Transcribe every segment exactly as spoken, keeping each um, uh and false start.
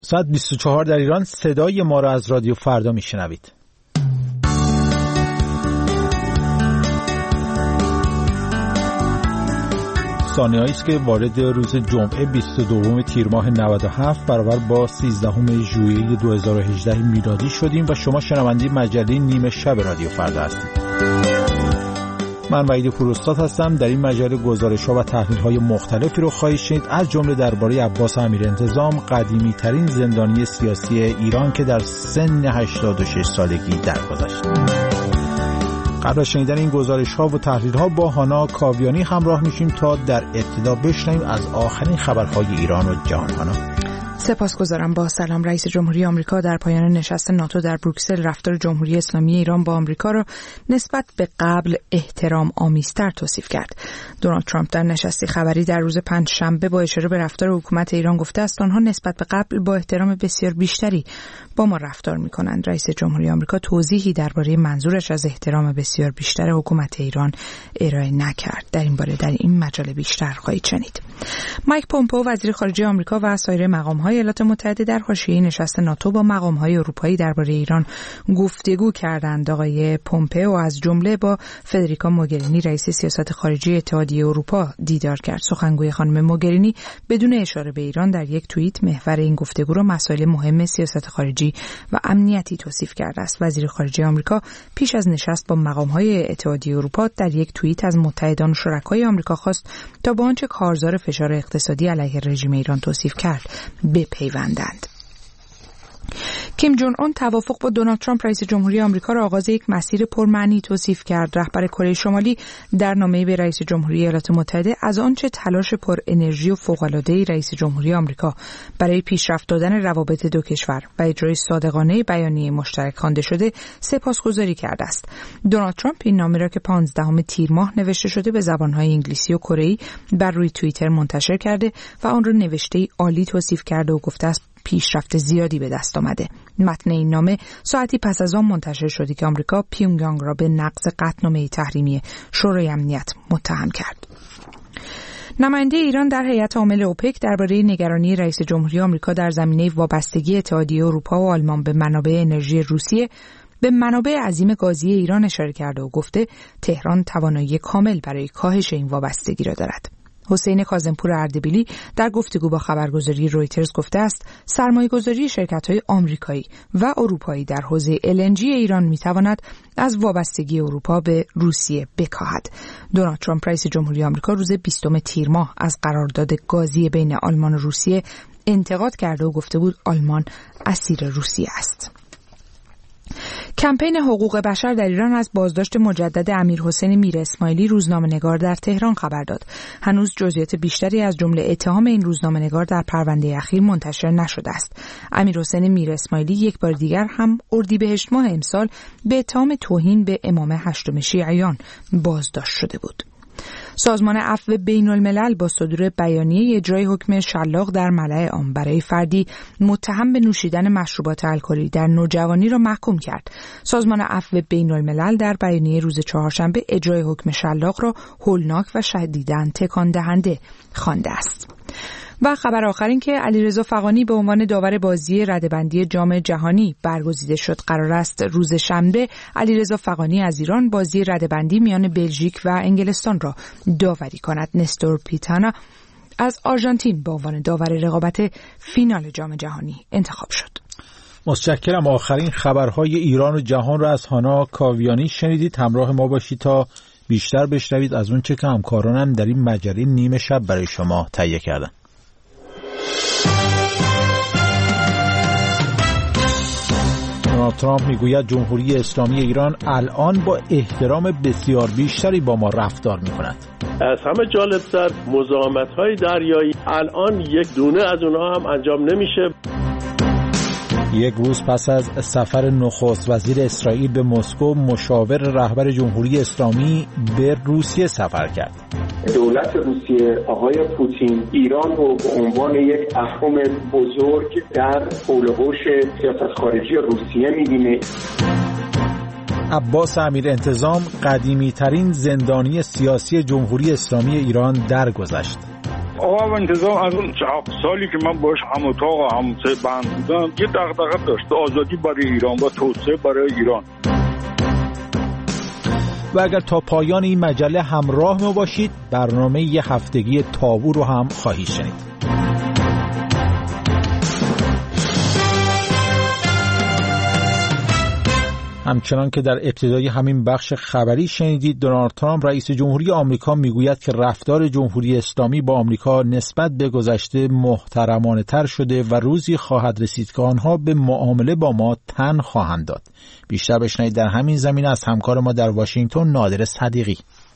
ساعت بیست و چهار در ایران. صدای ما را از رادیو فردا میشنوید. ثانیه‌ای است که وارد روز جمعه بیست و دوم تیر ماه نود و هفت برابر با سیزدهم ژوئیه دو هزار و هجده میلادی شدیم و شما شنونده مجله نیمه شب رادیو فردا هستید. من وحید پوراستاد هستم. در این مجله گزارش‌ها و تحلیل‌های مختلفی رو خواهید شنید، از جمله درباره عباس امیرانتظام، قدیمی‌ترین زندانی سیاسی ایران که در سن هشتاد و شش سالگی درگذشت. قبل از شنیدن این گزارش‌ها و تحلیل‌ها با هانا کاویانی همراه میشیم تا در ابتدا بشنویم از آخرین خبرهای ایران و جهان. هانا. سپاسگزارم. با سلام. رئیس جمهوری آمریکا در پایان نشست ناتو در بروکسل رفتار جمهوری اسلامی ایران با آمریکا را نسبت به قبل احترام آمیزتر توصیف کرد. دونالد ترامپ در نشستی خبری در روز پنجشنبه با اشاره به رفتار حکومت ایران گفته است آنها نسبت به قبل با احترام بسیار بیشتری با ما رفتار می‌کنند. رئیس جمهوری آمریکا توضیحی درباره منظورش از احترام بسیار بیشتر حکومت ایران ارائه نکرد. در این باره در این مجله بیشتر خواهید شنید. مایک پومپئو وزیر خارجه آمریکا و سایر مقام‌های ایالات متحده در حاشیه نشست ناتو با مقام‌های اروپایی درباره ایران گفتگو کردند. آقای پومپئو از جمله با فدریکا موگرینی رئیس سیاست خارجی اتحادیه اروپا دیدار کرد. سخنگوی خانم موگرینی بدون اشاره به ایران در یک توییت محور این گفتگو را مسائل مهم سیاست خارجی و امنیتی توصیف کرده است. وزیر خارجه آمریکا پیش از نشست با مقام‌های اتحادیه اروپا در یک توییت از متحدان و شرکای آمریکا خواست تا با آنچه کارزار فشار اقتصادی علیه رژیم ایران توصیف کرد بپیوندند. کیم جون اون توافق با دونالد ترامپ رئیس جمهوری آمریکا را آغاز یک مسیر پرمعنی توصیف کرد. رهبر کره شمالی در نامه‌ای به رئیس جمهوری ایالات متحده از آنچه تلاش پر انرژی و فوق‌العاده‌ای رئیس جمهوری آمریکا برای پیشرفت دادن روابط دو کشور و اجرای صادقانه بیانیه مشترک خوانده شده سپاسگزاری کرده است. دونالد ترامپ این نامه را که پانزدهم تیر ماه نوشته شده به زبان‌های انگلیسی و کره‌ای بر روی توییتر منتشر کرده و آن را نوشته‌ای عالی توصیف کرده و گفته است پیشرفت زیادی به دست آمده. متن این نامه ساعتی پس از آن منتشر شده که آمریکا پیونگیانگ را به نقض قطعنامه تحریمی شورای امنیت متهم کرد. نماینده ایران در هیئت عامل اوپک درباره نگرانی رئیس جمهوری آمریکا در زمینه وابستگی اتحادیه اروپا و آلمان به منابع انرژی روسیه به منابع عظیم گازی ایران اشاره کرده و گفته تهران توانایی کامل برای کاهش این وابستگی را دارد. حسین کاظمپور اردبیلی در گفتگو با خبرگزاری رویترز گفته است سرمایه‌گذاری شرکت‌های آمریکایی و اروپایی در حوزه ال ان جی ایران می‌تواند از وابستگی اروپا به روسیه بکاهد. دونالد ترامپ رئیس جمهوری آمریکا روز بیستم تیر ماه از قرارداد گازی بین آلمان و روسیه انتقاد کرده و گفته بود آلمان اسیر روسیه است. کمپین حقوق بشر در ایران از بازداشت مجدد امیرحسین میر اسماعیلی روزنامه‌نگار در تهران خبر داد. هنوز جزئیات بیشتری از جمله اتهام این روزنامه‌نگار در پرونده اخیر منتشر نشده است. امیرحسین میر اسماعیلی یک بار دیگر هم اردیبهشت ماه امسال به اتهام توهین به امام هشتم شیعیان بازداشت شده بود. سازمان عفو بین الملل با صدور بیانیه اجرای حکم شلاق در ملأ عام برای فردی متهم به نوشیدن مشروبات الکلی در نوجوانی را محکوم کرد. سازمان عفو بین الملل در بیانیه روز چهارشنبه اجرای حکم شلاق را هولناک و شدیداً تکان دهنده خوانده است. و خبر آخر این که علیرضا فغانی به عنوان داور بازی رده‌بندی جام جهانی برگزیده شد. قرار است روز شنبه علیرضا فغانی از ایران بازی رده‌بندی میان بلژیک و انگلستان را داوری کند. نستور پیتانا از آرژانتین به عنوان داور رقابت فینال جام جهانی انتخاب شد. متشکرم. آخرین خبرهای ایران و جهان را از هانا کاویانی شنیدید. همراه ما باشید تا بیشتر بشنوید از اون چه که همکارانم در این مجله نیمه شب برای شما تهیه کردن. دونالد ترامپ میگوید جمهوری اسلامی ایران الان با احترام بسیار بیشتری با ما رفتار میکند. از همه جالبتر مزاحمت‌های دریایی الان یک دونه از اونها هم انجام نمیشه. یک روز پس از سفر نخست وزیر اسرائیل به مسکو، مشاور رهبر جمهوری اسلامی به روسیه سفر کرد. دولت روسیه آقای پوتین ایران رو به عنوان یک اهرم بزرگ در حول و حوش سیاست خارجی روسیه می‌بینه. عباس امیرانتظام قدیمی ترین زندانی سیاسی جمهوری اسلامی ایران درگذشت. آقا انتظام از اون سالی که من باش هم اتاق و هم سه بند بودم یه دغدغه داشت، آزادی برای ایران و توسعه برای ایران. و اگر تا پایان این مجله همراه ما باشید، برنامه یه هفتگی تابو رو هم خواهید شنید. همچنان که در ابتدای همین بخش خبری شنیدید، دونالد ترامپ رئیس جمهوری آمریکا میگوید که رفتار جمهوری اسلامی با آمریکا نسبت به گذشته محترمانه تر شده و روزی خواهد رسید که آنها به معامله با ما تن خواهند داد. بیشتر بشنوید در همین زمینه از همکار ما در واشنگتن، نادر صدیقی.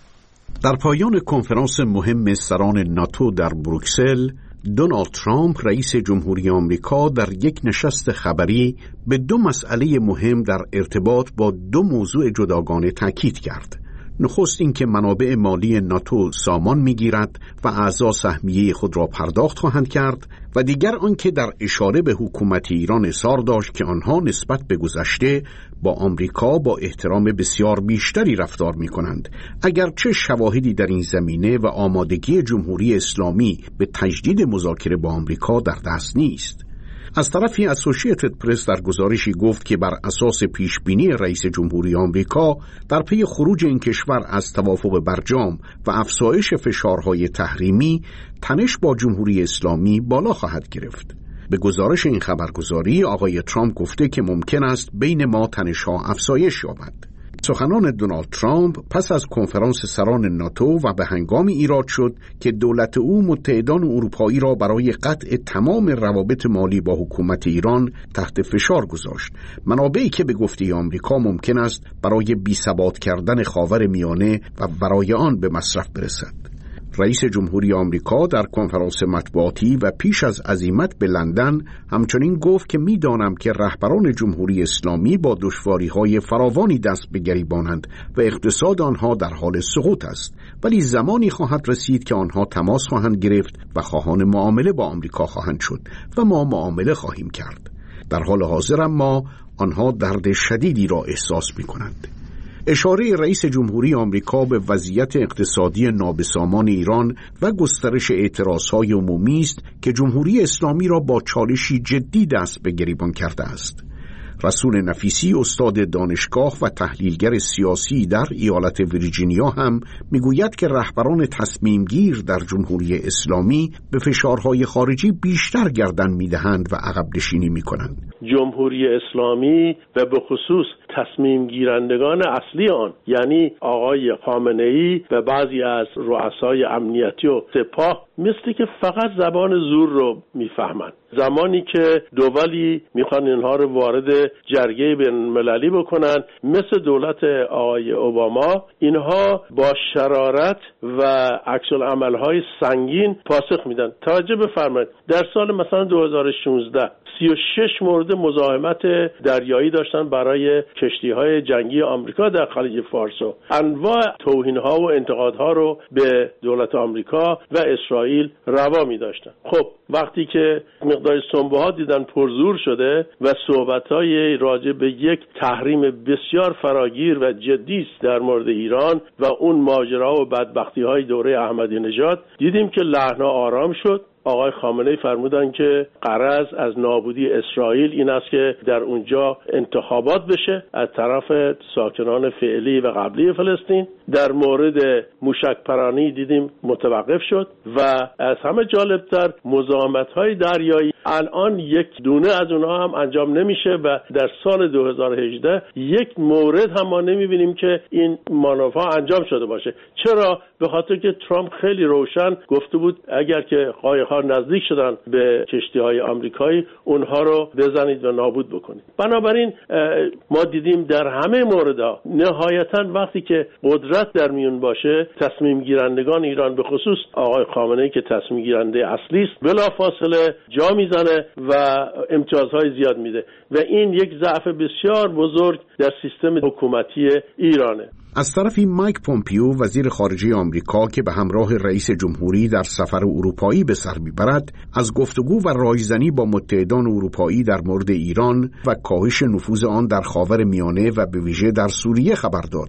در پایان کنفرانس مهم سران ناتو در بروکسل، دونالد ترامپ رئیس جمهوری آمریکا در یک نشست خبری به دو مسئله مهم در ارتباط با دو موضوع جداگانه تاکید کرد. نخست این که منابع مالی ناتو سامان می‌گیرد و اعضا سهمیه خود را پرداخت خواهند کرد و دیگر آن که در اشاره به حکومت ایران اصرار داشت که آنها نسبت به گذشته با آمریکا با احترام بسیار بیشتری رفتار می‌کنند، اگرچه شواهدی در این زمینه و آمادگی جمهوری اسلامی به تجدید مذاکره با آمریکا در دست نیست. از طرفی اسوسییتد پرس در گزارشی گفت که بر اساس پیشبینی رئیس جمهوری آمریکا در پی خروج این کشور از توافق برجام و افزایش فشارهای تحریمی، تنش با جمهوری اسلامی بالا خواهد گرفت. به گزارش این خبرگزاری آقای ترامپ گفته که ممکن است بین ما تنش‌ها افزایش یابد. سخنان دونالد ترامپ پس از کنفرانس سران ناتو و به هنگامی ایراد شد که دولت او متحدان اروپایی را برای قطع تمام روابط مالی با حکومت ایران تحت فشار گذاشت، منابعی که به گفته آمریکا ممکن است برای بی‌ثبات کردن خاورمیانه و برای آن به مصرف برسد. رئیس جمهوری آمریکا در کنفرانس مطبوعاتی و پیش از عزیمت به لندن همچنین گفت که می‌دانم که رهبران جمهوری اسلامی با دشواری‌های فراوانی دست به گریبانند و اقتصاد آنها در حال سقوط است، ولی زمانی خواهد رسید که آنها تماس خواهند گرفت و خواهان معامله با آمریکا خواهند شد و ما معامله خواهیم کرد. در حال حاضر اما آنها درد شدیدی را احساس می‌کنند. اشاره رئیس جمهوری آمریکا به وضعیت اقتصادی نابسامان ایران و گسترش اعتراضهای عمومی است که جمهوری اسلامی را با چالشی جدی دست به گریبان کرده است. رسول نفیسی، استاد دانشگاه و تحلیلگر سیاسی در ایالت ویرجینیا، هم میگوید که رهبران تصمیمگیر در جمهوری اسلامی به فشارهای خارجی بیشتر گردن میدهند و عقب نشینی میکنند. جمهوری اسلامی و به خصوص تصمیم گیرندگان اصلی آن، یعنی آقای خامنه‌ای و بعضی از رؤسای امنیتی و سپاه، مثل که فقط زبان زور رو میفهمند. زمانی که دولی میخوان اینها رو وارد جرگه بین‌المللی بکنن، مثل دولت آقای اوباما، اینها با شرارت و عکس‌العمل‌های سنگین پاسخ میدن. توجه بفرمایید، در سال مثلا دو هزار و شانزده سی و شش مورد مزاحمت دریایی داشتن برای کشتی‌های جنگی آمریکا در خلیج فارس و انواع توهین‌ها و انتقادها رو به دولت آمریکا و اسرائیل روا می‌داشتن. خب وقتی که مقدار سنبه‌ها دیدن پرزور شده و صحبت‌های راجع به یک تحریم بسیار فراگیر و جدی است در مورد ایران و اون ماجرا و بدبختی‌های دوره احمدی نژاد، دیدیم که لحن‌ها آرام شد. آقای خامنه‌ای فرمودن که غرض از نابودی اسرائیل این است که در اونجا انتخابات بشه از طرف ساکنان فعلی و قبلی فلسطین. در مورد موشک‌پرانی دیدیم متوقف شد و از همه جالبتر مزاحمت‌های دریایی الان یک دونه از اونها هم انجام نمیشه و در سال دو هزار و هجده یک مورد هم ما نمیبینیم که این مانورها انجام شده باشه. چرا؟ به خاطر که ترامپ خیلی روشن گفته بود اگر که قایق‌ها نزدیک شدن به کشتی‌های آمریکایی اونها رو بزنید و نابود بکنید. بنابراین ما دیدیم در همه موردها نهایتاً وقتی که قدرت در میون باشه، تصمیم گیرندگان ایران به خصوص آقای خامنه‌ای که تصمیم گیرنده اصلی است بلافاصله جا میزنه و امتیازهای زیاد میده و این یک ضعف بسیار بزرگ در سیستم حکومتی ایرانه. از طرفی مایک پومپیو وزیر خارجه آمریکا که به همراه رئیس جمهوری در سفر اروپایی به سر میبرد، از گفتگو و رایزنی با متحدان اروپایی در مورد ایران و کاهش نفوذ آن در خاورمیانه و به ویژه در سوریه خبر داد.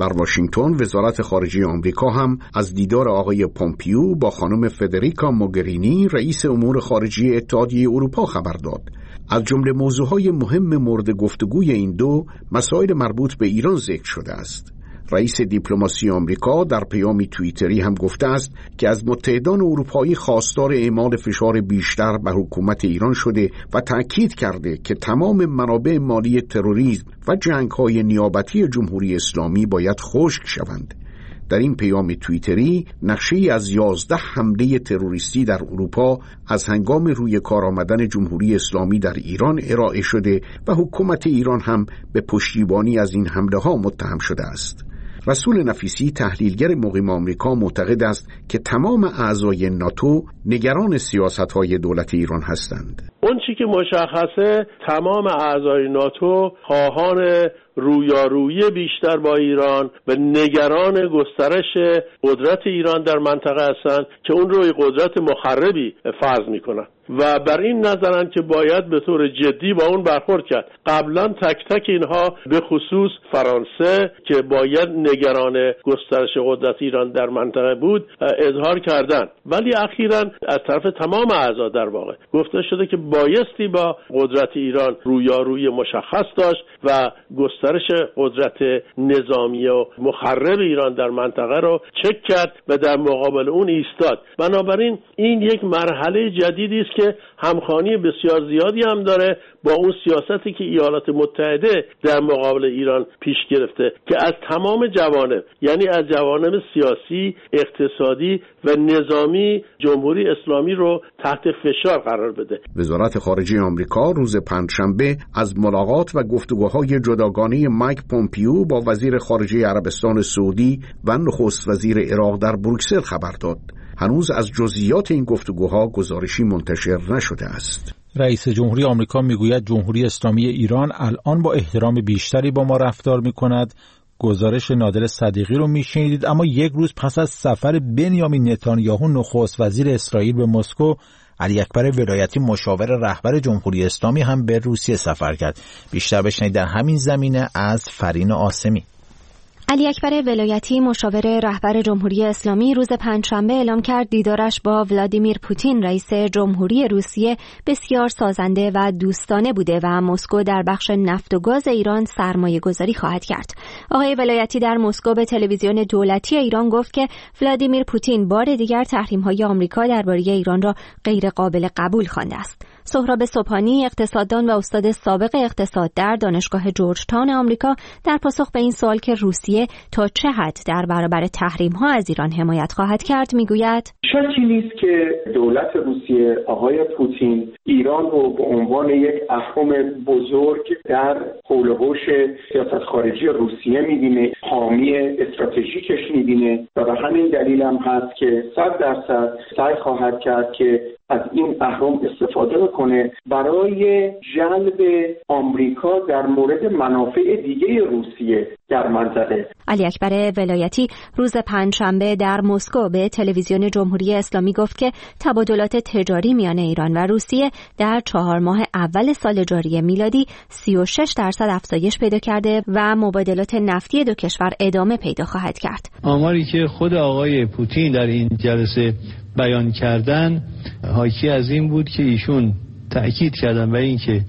در واشنگتن وزارت خارجه آمریکا هم از دیدار آقای پومپیو با خانم فدریکا موگرینی رئیس امور خارجه اتحادیه اروپا خبر داد. از جمله موضوعهای مهم مورد گفتگوی این دو مسائل مربوط به ایران ذکر شده است. رئیس دیپلماسی آمریکا در پیامی توییتری هم گفته است که از متحدان اروپایی خواستار اعمال فشار بیشتر بر حکومت ایران شده و تأکید کرده که تمام منابع مالی تروریسم و جنگ‌های نیابتی جمهوری اسلامی باید خشک شوند. در این پیام توییتری نقشه‌ای از یازده حمله تروریستی در اروپا از هنگام روی کار آمدن جمهوری اسلامی در ایران ارائه شده و حکومت ایران هم به پشتیبانی از این حمله‌ها متهم شده است. رسول نفیسی تحلیلگر مقیم آمریکا معتقد است که تمام اعضای ناتو نگران سیاست‌های دولت ایران هستند. اون چی که مشخصه تمام اعضای ناتو خواهان رویارویی بیشتر با ایران و نگران گسترش قدرت ایران در منطقه هستند که اون روی قدرت مخربی فرض میکنن و بر این نظرن که باید به طور جدی با اون برخورد کرد. قبلا تک تک اینها به خصوص فرانسه که باید نگران گسترش قدرت ایران در منطقه بود اظهار کردند، ولی اخیراً از طرف تمام اعضا در واقع گفته شده که بایستی با قدرت ایران رویارویی مشخص داشت و گسترش قدرت نظامی و مخرب ایران در منطقه رو چک کرد و در مقابل اون ایستاد. بنابراین این یک مرحله جدیدی است که همخوانی بسیار زیادی هم داره با اون سیاستی که ایالات متحده در مقابل ایران پیش گرفته که از تمام جوانب، یعنی از جوانب سیاسی، اقتصادی و نظامی جمهوری اسلامی رو تحت فشار قرار بده. وزارت خارجه آمریکا روز پنجشنبه از ملاقات و گفتگوهای جداگانه مایک پومپیو با وزیر خارجه عربستان سعودی و نخست وزیر عراق در بروکسل خبر داد. هنوز از جزئیات این گفتگوها گزارشی منتشر نشده است. رئیس جمهوری آمریکا میگوید جمهوری اسلامی ایران الان با احترام بیشتری با ما رفتار میکند. گزارش نادر صدیقی رو میشنیدید. اما یک روز پس از سفر بنیامین نتانیاهو نخست وزیر اسرائیل به مسکو، علی اکبر ولایتی مشاور رهبر جمهوری اسلامی هم به روسیه سفر کرد. بیشتر بشنوید در همین زمینه از فرین آسمی. علی اکبر ولایتی مشاور رهبر جمهوری اسلامی روز پنجشنبه اعلام کرد دیدارش با ولادیمیر پوتین رئیس جمهوری روسیه بسیار سازنده و دوستانه بوده و مسکو در بخش نفت و گاز ایران سرمایه گذاری خواهد کرد. آقای ولایتی در مسکو به تلویزیون دولتی ایران گفت که ولادیمیر پوتین بار دیگر تحریم‌های آمریکا درباره ایران را غیر قابل قبول خوانده است. سهراب سبحانی اقتصاددان و استاد سابق اقتصاد در دانشگاه جورج تاون آمریکا در پاسخ به این سوال که روسیه تا چه حد در برابر تحریم‌ها از ایران حمایت خواهد کرد میگوید شکی نیست که دولت روسیه آقای پوتین ایران رو به عنوان یک اهرم بزرگ در حول و حوش سیاست خارجی روسیه می‌بینه، حامی استراتژیکش می‌بینه و به همین دلیل هم هست که صد درصد سعی خواهد کرد که از این اهرم استفاده کنه برای جلب آمریکا در مورد منافع دیگه روسیه در منطقه. علی اکبر ولایتی روز پنجشنبه در مسکو به تلویزیون جمهوری اسلامی گفت که تبادلات تجاری میان ایران و روسیه در چهار ماه اول سال جاری میلادی سی و شش درصد افزایش پیدا کرده و مبادلات نفتی دو کشور ادامه پیدا خواهد کرد. آماری که خود آقای پوتین در این جلسه بیان کردن حاکی از این بود که ایشون تأکید کردن بر این که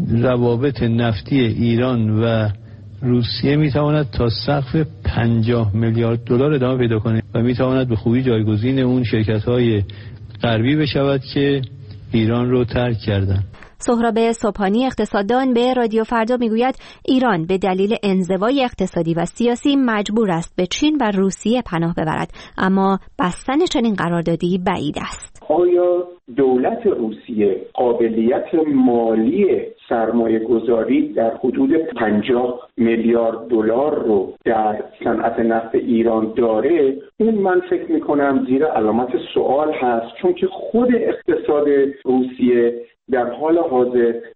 روابط نفتی ایران و روسیه میتواند تا سقف پنجاه میلیارد دلار ادامه پیدا کنه و میتواند به خوبی جایگزین اون شرکت‌های غربی بشود که ایران رو ترک کردن. سهراب سبحانی اقتصاددان به رادیو فردا میگوید ایران به دلیل انزوای اقتصادی و سیاسی مجبور است به چین و روسیه پناه ببرد، اما بستن چنین قراردادی بعید است. آیا دولت روسیه قابلیت مالی سرمایه گذاری در حدود پنجاه میلیارد دلار رو در صنعت نفت ایران داره؟ این من فکر میکنم زیر علامت سوال هست، چون که خود اقتصاد روسیه در حال حاضر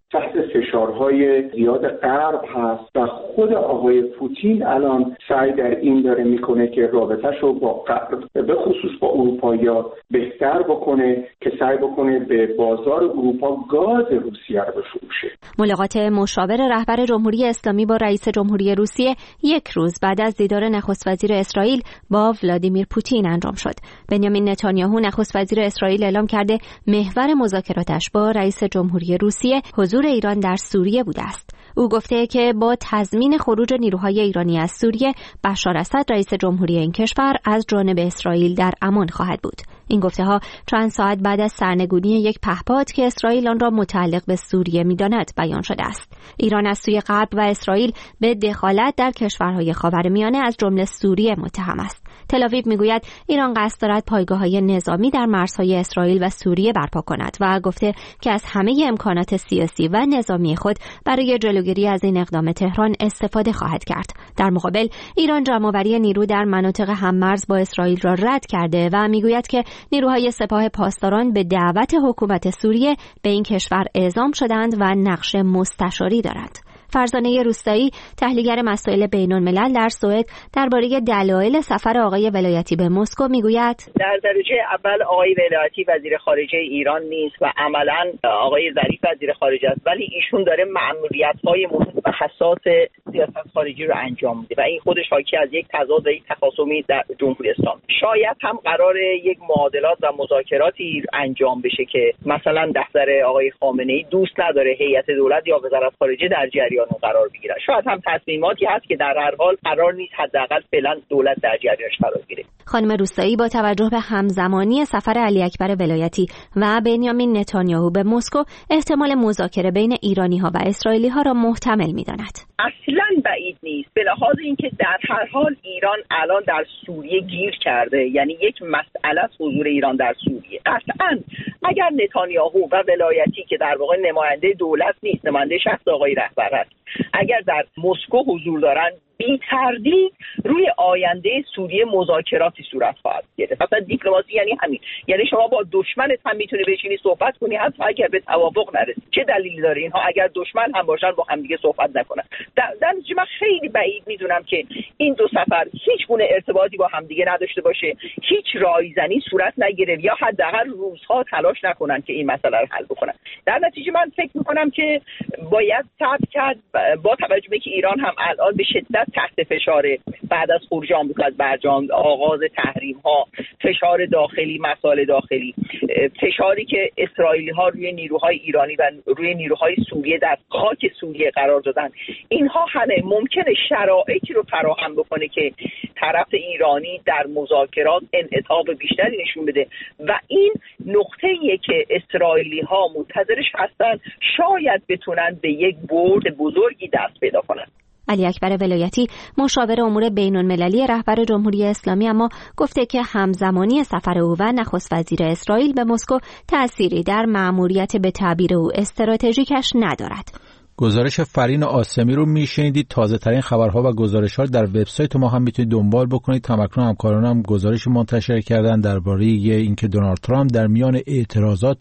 تحت فشارهای زیاد غرب هست و خود آقای پوتین الان سعی در این داره میکنه که رابطه‌ش رو با غرب به خصوص با اروپایی‌ها بهتر بکنه که سعی بکنه به بازار اروپا گاز روسیه رو بفروشه. ملاقات مشاور رهبر جمهوری اسلامی با رئیس جمهوری روسیه یک روز بعد از دیدار نخست وزیر اسرائیل با ولادیمیر پوتین انجام شد. بنیامین نتانیاهو نخست وزیر اسرائیل اعلام کرده محور مذاکراتش با رئیس جمهوری روسیه حضور ایران در سوریه بوده است. او گفته که با تضمین خروج نیروهای ایرانی از سوریه، بشار اسد رئیس جمهوری این کشور از جانب اسرائیل در امان خواهد بود. این گفته‌ها چند ساعت بعد از سرنگونی یک پهپاد که اسرائیل آن را متعلق به سوریه می‌داند بیان شده است. ایران از سوی غرب و اسرائیل به دخالت در کشورهای خاورمیانه از جمله سوریه متهم است. تل‌آویو میگوید ایران قصد دارد پایگاه‌های نظامی در مرزهای اسرائیل و سوریه برپا کند و گفته که از همه امکانات سیاسی و نظامی خود برای جلوگیری از این اقدام تهران استفاده خواهد کرد. در مقابل ایران جمع‌آوری نیرو در مناطق هم‌مرز با اسرائیل را رد کرده و میگوید که نیروهای سپاه پاسداران به دعوت حکومت سوریه به این کشور اعزام شدند و نقش مستشاری دارند. فرزانه روستایی، تحلیلگر مسائل بین‌الملل در سوئد، درباره دلایل سفر آقای ولایتی به مسکو میگوید: در درجه اول آقای ولایتی وزیر خارجه ایران نیست و عملاً آقای ظریف وزیر خارجه است، ولی ایشون داره مأموریت‌های مهم و حساس سیاست خارجی رو انجام میده و این خودش حاکی از یک تضاد و یک تخاصمی در جمهوری اسلامی. شاید هم قرار یک معادلات و مذاکراتی انجام بشه که مثلا دفتر آقای خامنه‌ای دوست نداره هیئت دولت یا وزارت خارجه در جریان قرار بگیره. شاید هم تصمیماتی هست که در هر حال قرار نیست حداقل فعلا دولت در جریانش قرار بگیره. خانم روستایی با توجه به همزمانی سفر علی اکبر ولایتی و بنیامین نتانیاهو به مسکو، احتمال مذاکره بین ایرانی‌ها و اسرائیلی‌ها را محتمل می‌داند. اصلاً بعید نیست، به لحاظ اینکه در هر حال ایران الان در سوریه گیر کرده، یعنی یک مسئله است حضور ایران در سوریه. قطعاً اگر نتانیاهو و ولایتی که در واقع نماینده دولت نیست، نماینده شخص آقای رهبر است، اگر در مسکو حضور دارند، بی تردید روی آینده سوریه مذاکراتی صورت خواهد گرفت. مثلا دیپلماسی یعنی همین، یعنی شما با دشمنت هم میتونی بشینی صحبت کنی حتی اگر به توافق نرسی. چه دلیلی داره اینها اگر دشمن هم باشن با هم دیگه صحبت نکنن؟ در نتیجه من خیلی بعید میدونم که این دو سفر هیچ گونه ارتباطی با هم دیگه نداشته باشه، هیچ رایزنی صورت نگیره یا حداقل روزها تلاش نکنن که این مسئله رو حل بکنن. در نتیجه من فکر میکنم که باید صبر کرد، با توجه به که ایران هم الان به شدت تحت فشار بعد از خروج آمریکا از برجام، آغاز تحریم ها، فشار داخلی، مسائل داخلی، فشاری که اسرائیلی ها روی نیروهای ایرانی و روی نیروهای سوریه در خاک سوریه قرار دادن، اینها همه ممکنه شرایطی رو فراهم بکنه که طرف ایرانی در مذاکرات انعطاف بیشتری نشون بده و این نقطه‌ایه که اسرائیلی ها منتظرش هستن، شاید بتونن به یک برد بزرگی دست پیدا کنن. علی اکبر ولایتی، مشاور امور بین‌المللی رهبر جمهوری اسلامی، اما گفته که همزمانی سفر او و نخست وزیر اسرائیل به مسکو تأثیری در مأموریت به تعبیر او استراتژیکش ندارد. گزارش فرین آسمی رو میشنیدید. تازه ترین خبرها و گزارش‌ها در وبسایت ما هم میتونید دنبال بکنید. تمکنون همکارانم گزارش منتشر کردن درباره اینکه دونالد ترامپ در میان اعتراضات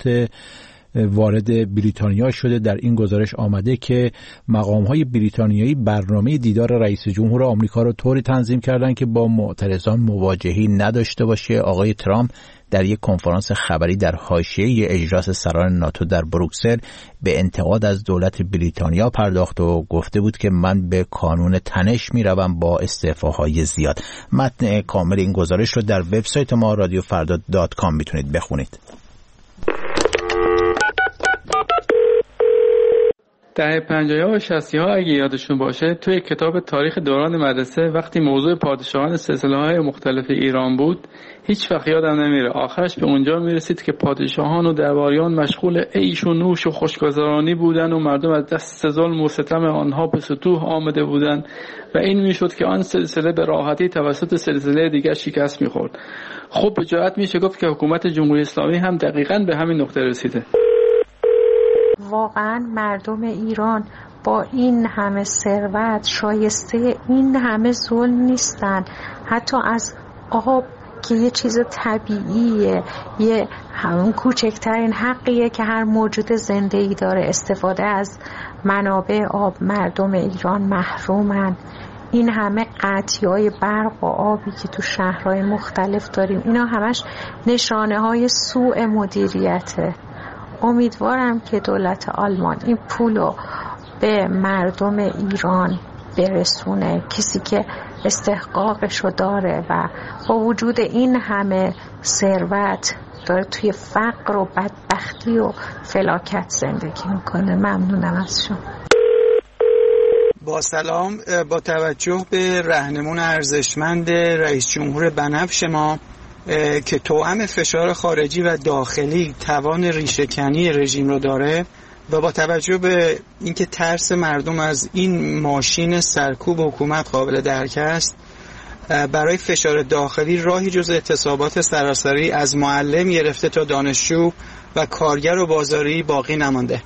وارد بریتانیا شده. در این گزارش آمده که مقام‌های بریتانیایی برنامه دیدار رئیس جمهور آمریکا رو طوری تنظیم کردن که با معترضان مواجهی نداشته باشه. آقای ترامپ در یک کنفرانس خبری در حاشیه اجلاس سران ناتو در بروکسل به انتقاد از دولت بریتانیا پرداخت و گفته بود که من به کانون تنش میروم با استعفاهای زیاد. متن کامل این گزارش رو در وبسایت ما رادیو فردا دات کام میتونید بخونید. دهه پنجاه و شصت ها اگه یادشون باشه، توی کتاب تاریخ دوران مدرسه وقتی موضوع پادشاهان سلسله‌های مختلف ایران بود، هیچ وقت یادم نمیره آخرش به اونجا میرسید که پادشاهان و درباریان مشغول عیش و نوش و خوشگذرانی بودن و مردم از دست ظلم و ستم آنها به سطوح آمده بودن و این میشد که آن سلسله به راحتی توسط سلسله دیگر شکست میخورد. خب به جرئت میشه گفت که حکومت جمهوری اسلامی هم دقیقاً به همین نقطه رسیده. واقعا مردم ایران با این همه ثروت شایسته این همه ظلم نیستن. حتی از آب که یه چیز طبیعیه، یه همون کوچکترین حقیه که هر موجود زنده‌ای داره. استفاده از منابع آب، مردم ایران محرومن. این همه قطعی‌های برق و آبی که تو شهرهای مختلف داریم، اینا همش نشانه های سوء مدیریته. امیدوارم که دولت آلمان این پولو به مردم ایران برسونه، کسی که استحقاقشو داره و با وجود این همه ثروت داره توی فقر و بدبختی و فلاکت زندگی میکنه. ممنونم از شما. با سلام، با توجه به راهنمون ارزشمند رئیس جمهور بنفش ما که توأم فشار خارجی و داخلی توان ریشه‌کنی رژیم رو داره و با توجه به اینکه ترس مردم از این ماشین سرکوب حکومت قابل درک است، برای فشار داخلی راهی جز اعتصابات سراسری از معلم گرفته تا دانشجو و کارگر و بازاری باقی نمانده.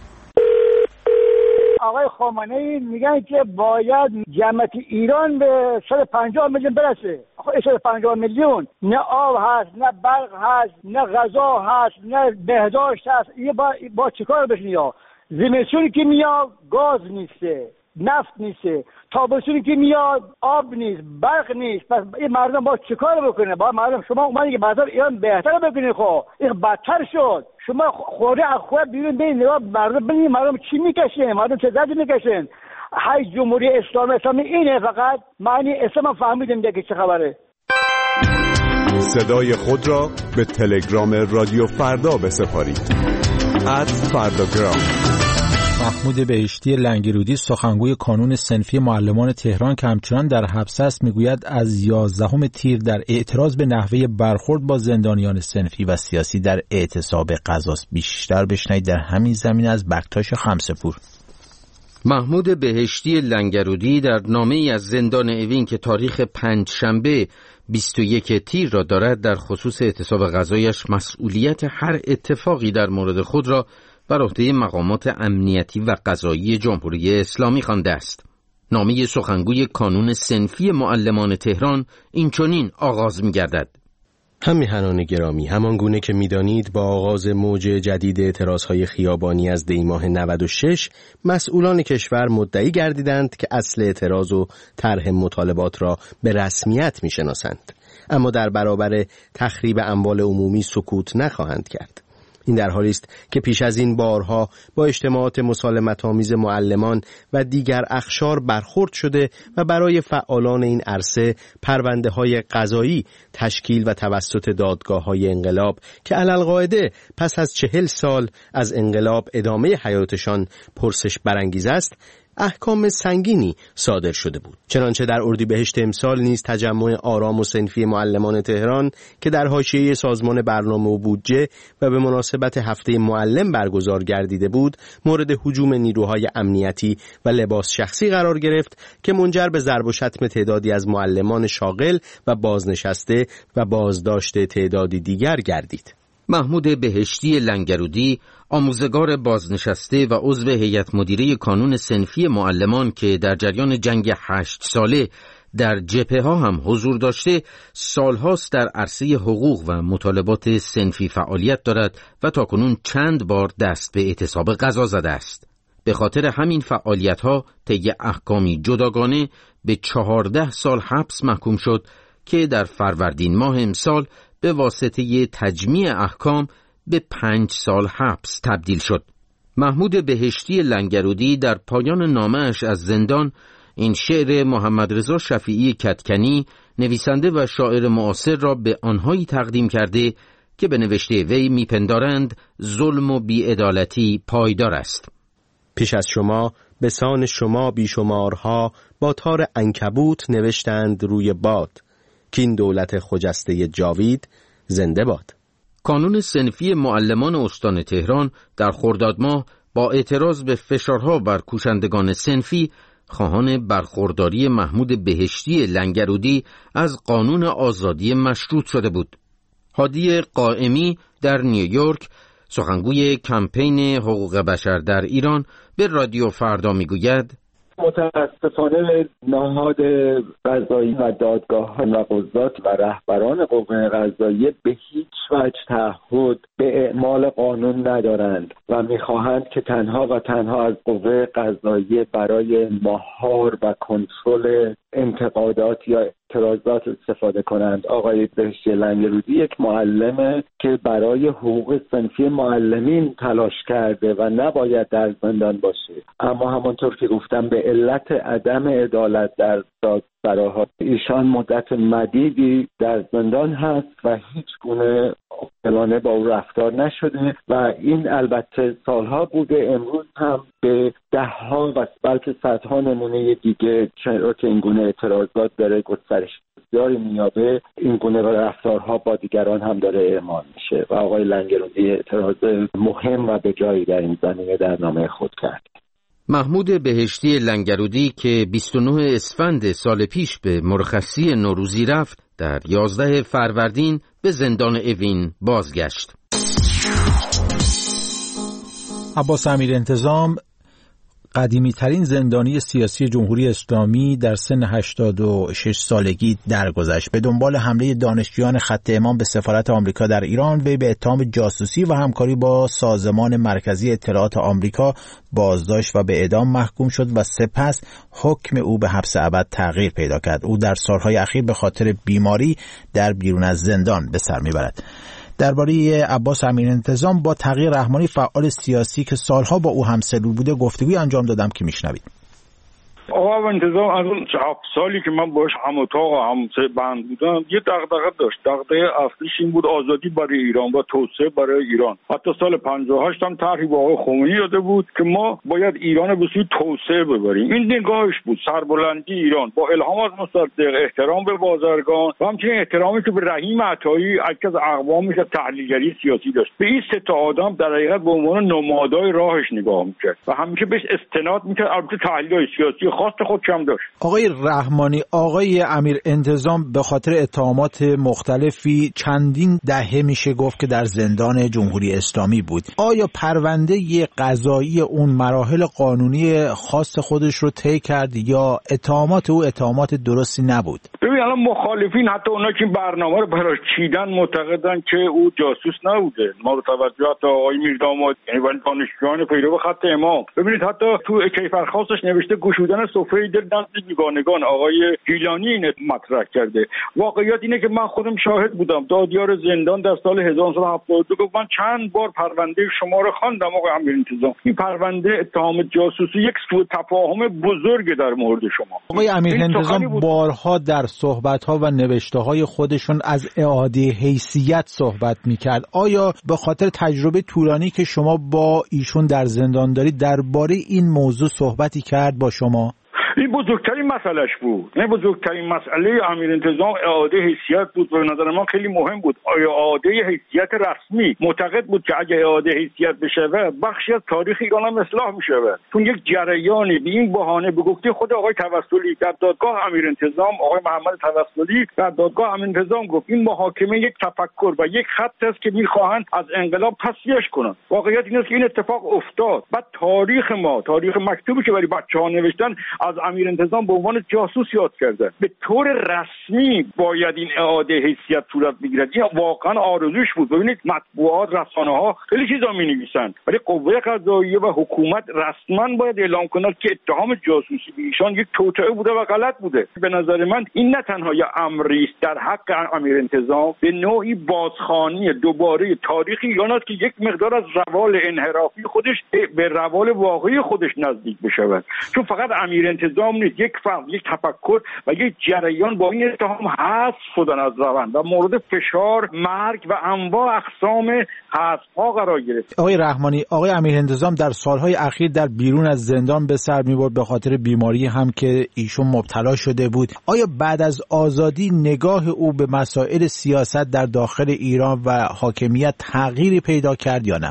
آقای خامنه‌ای میگن که باید جمعیت ایران به صد و پنجاه میلیون برسه. آخه صد و پنجاه میلیون نه آب هست، نه برق هست، نه غذا هست، نه بهداشت هست. این با, با چیکار بشین؟ یا زمستونی که میاد گاز نیسته، نفت نیسته، تابستونی که میاد آب نیست، برق نیست. پس این مردم با چیکار بکنه؟ با مردم شما اومدین که بازار ایران بهتر بکنید، خب این بدتر شد. شما خوره از خوره بیرون بین نگاه مردم ببینید مردم چی میکشن، مردم چه دردی میکشن. های جمهوری اسلامی اسلامی اینه، فقط معنی اسلام فهمیدیم دیگه چه خبره. صدای خود را به تلگرام رادیو فردا بسپارید. ات فرداگرام. محمود بهشتی لنگرودی، سخنگوی کانون صنفی معلمان تهران که همچنان در حبس است، میگوید از یازدهم تیر در اعتراض به نحوه برخورد با زندانیان صنفی و سیاسی در اعتصاب غزاست. بیشتر بشنوید در همین زمینه از بکتاش خمسه‌پور. محمود بهشتی لنگرودی در نامه‌ای از زندان اوین که تاریخ پنجشنبه بیست و یک تیر را دارد در خصوص اعتصاب غذایش مسئولیت هر اتفاقی در مورد خود را بر عهده مقامات امنیتی و قضایی جمهوری اسلامی خوانده است. نامه سخنگوی کانون صنفی معلمان تهران اینچنین آغاز می‌گردد: همیهنان گرامی، همان گونه که می‌دانید با آغاز موج جدید اعتراضهای خیابانی از دی ماه نود و شش، مسئولان کشور مدعی گردیدند که اصل اعتراض و طرح مطالبات را به رسمیت می‌شناسند، اما در برابر تخریب اموال عمومی سکوت نخواهند کرد. این در حالی است که پیش از این بارها با اجتماعات مسالمت‌آمیز معلمان و دیگر اقشار برخورد شده و برای فعالان این عرصه پرونده‌های قضایی تشکیل و توسط دادگاه‌های انقلاب که علالقاعده پس از چهل سال از انقلاب ادامه حیاتشان پرسش برانگیز است، احکام سنگینی صادر شده بود. چنانچه در اردیبهشت امسال نیز تجمع آرام و صنفی معلمان تهران که در حاشیه سازمان برنامه و بودجه و به مناسبت هفته معلم برگزار گردیده بود، مورد هجوم نیروهای امنیتی و لباس شخصی قرار گرفت که منجر به ضرب و شتم تعدادی از معلمان شاغل و بازنشسته و بازداشت تعدادی دیگر گردید. محمود بهشتی لنگرودی، آموزگار بازنشسته و عضو هیئت مدیره کانون صنفی معلمان که در جریان جنگ هشت ساله در جبهه ها هم حضور داشته، سالهاست در عرصه حقوق و مطالبات صنفی فعالیت دارد و تاکنون چند بار دست به اعتصاب غذا زده است. به خاطر همین فعالیت ها طی احکامی جداگانه به چهارده سال حبس محکوم شد که در فروردین ماه امسال به واسطه تجمیع احکام به پنج سال حبس تبدیل شد. محمود بهشتی لنگرودی در پایان نامه‌اش از زندان این شعر محمد رضا شفیعی کدکنی، نویسنده و شاعر معاصر، را به آنهایی تقدیم کرده که به نوشته وی میپندارند ظلم و بی‌عدالتی پایدار است. پیش از شما به سان شما بیشمارها با تار عنکبوت نوشتند روی باد، که این دولت خجسته جاوید زنده باد. کانون صنفی معلمان استان تهران در خرداد ماه با اعتراض به فشارها بر کوشندگان صنفی خواهان برخورداری محمود بهشتی لنگرودی از قانون آزادی مشروط شده بود. هادی قائمی در نیویورک، سخنگوی کمپین حقوق بشر در ایران، به رادیو فردا میگوید: متاسفانه نهاد قضایی و دادگاه و قضات و رهبران قوه قضاییه به هیچ وجه تعهد به اعمال قانون ندارند و میخواهند که تنها و تنها از قوه قضاییه برای مهار و کنترل انتقادات یا اعتراضات استفاده کنند. آقای بهشتی لنگرودی یک معلمه که برای حقوق صنفی معلمین تلاش کرده و نباید در زندان باشه، اما همانطور که گفتم به علت عدم عدالت در دادسراها ایشان مدت مدیدی در زندان هست و هیچ گونه عاقلانه با او رفتار نشده و این البته سالها بوده. امروز هم به ده ها و بلکه صدها نمونه دیگه چرا که این گونه اعتراضات داره گسترش بسیاری میابه، این گونه رفتارها با دیگران هم داره اعمال میشه و آقای لنگرودی اعتراض مهم و به جایی در این زمینه در نامه خود کرد. محمود بهشتی لنگرودی که بیست و نه اسفند سال پیش به مرخصی نوروزی رفت، در یازده فروردین به زندان اوین بازگشت. عباس امیرانتظام قدیمی ترین زندانی سیاسی جمهوری اسلامی در سن هشتاد و شش سالگی درگذشت. به دنبال حمله دانشجویان خط امام به سفارت آمریکا در ایران، وی به اتهام جاسوسی و همکاری با سازمان مرکزی اطلاعات آمریکا بازداشت و به اعدام محکوم شد و سپس حکم او به حبس ابد تغییر پیدا کرد. او در سالهای اخیر به خاطر بیماری در بیرون از زندان به سر میبرد. درباره عباس امیرانتظام با تقی رحمانی فعال سیاسی که سالها با او همسلول بوده گفتگوی انجام دادم که میشنوید. آقا انتظام از اون هفت سالی که من باش هم اتاق و هم بند بودم یه دغدغه داشت. دغدغه اصلیش این بود آزادی برای ایران و توسعه برای ایران. حتی سال پنجاه و هشت هم طرحی با آقای خمینی داده بود که ما باید ایران به سوی توسعه ببریم. این نگاهش بود، سربلندی ایران با الهام از مصدق، احترام به بازرگان و همچنین احترامی که به رحیم عطایی یکی از اقوامش تحلیلگری سیاسی داشت. به این سه تا آدم در حقیقت به عنوان نمادهای راهش نگاه میکرد و همیشه بهش استناد میکرد. البته تحلیل‌های سیاسی خواست خودشم داشت. آقای رحمانی، آقای امیرانتظام به خاطر اتهامات مختلفی چندین دهه میشه گفت که در زندان جمهوری اسلامی بود. آیا پرونده قضایی اون مراحل قانونی خاص خودش رو طی کرد یا اتهامات او اتهامات درستی نبود؟ ببین الان مخالفین حتی اونایی که برنامه رو براش چیدن معتقدن که او جاسوس نبوده. ما رو توجه حتی آقای میرداماد یعنی دانشجویان پیرو خط امام، ببینید حتی تو کیفرخواستش نوشته گشودن سفره دل نزد بیگانگان. آقای گیلانی این مطرح کرده. واقعیت اینه که من خودم شاهد بودم. دادیار زندان در سال هزار و نهصد و هفتاد و دو گفت من چند بار پرونده شما رو خواندم آقای امیرانتظام. این پرونده اتهام جاسوسی یک سوء تفاهم بزرگ در مورد شما. آقای امیرانتظام بارها در صحبت‌ها و نوشته‌های خودشون از اعاده حیثیت صحبت می‌کرد. آیا به خاطر تجربه طولانی که شما با ایشون در زندان دارید درباره این موضوع صحبتی کرد با شما؟ این بزرگترین مسئلهش بود. این بزرگترین مسئله امیرانتظام اعاده حیثیت بود و به نظر ما خیلی مهم بود. آیا اعاده حیثیت رسمی؟ معتقد بود که اگه اعاده حیثیت بشه بخشی از تاریخ ایران هم اصلاح میشه. چون یک جریانی به این بهانه به گفته خود آقای توسلی در دادگاه امیرانتظام، آقای محمد توسلی در دادگاه امیرانتظام گفت این محاکمه یک تفکر و یک خط است که میخواهند از انقلاب تصفیهش کنند. واقعیت این است که این اتفاق افتاد. بعد تاریخ ما، تاریخ مکتوبی که برای بچه‌ها نوشتن از امیرانتظام به عنوان جاسوس یاد کرده. به طور رسمی باید این اعاده حیثیت صورت بگیرد. این واقعا آرزوش بود. ببینید مطبوعات، رسانه‌ها خیلی چیزا می‌نویسن، ولی قوه قضاییه و حکومت رسما باید اعلام کند که اتهام جاسوسی به ایشان یک توطئه بوده و غلط بوده. به نظر من این نه تنها یه امری است در حق امیرانتظام، به نوعی بازخوانی دوباره تاریخ ایران است که یک مقدار از روال انحرافی خودش به روال واقعی خودش نزدیک بشود. چون فقط امیرانتظام نیست، یک فرد، یک تفکر و یک جریان با این اتهام حذف شدن از روند و مورد فشار، مرگ و انواع اقسام حذف‌ها قرار گرفت. آقای رحمانی، آقای امیرانتظام در سالهای اخیر در بیرون از زندان به سر می‌برد به خاطر بیماری هم که ایشون مبتلا شده بود. آیا بعد از آزادی نگاه او به مسائل سیاست در داخل ایران و حاکمیت تغییری پیدا کرد یا نه؟ ببینید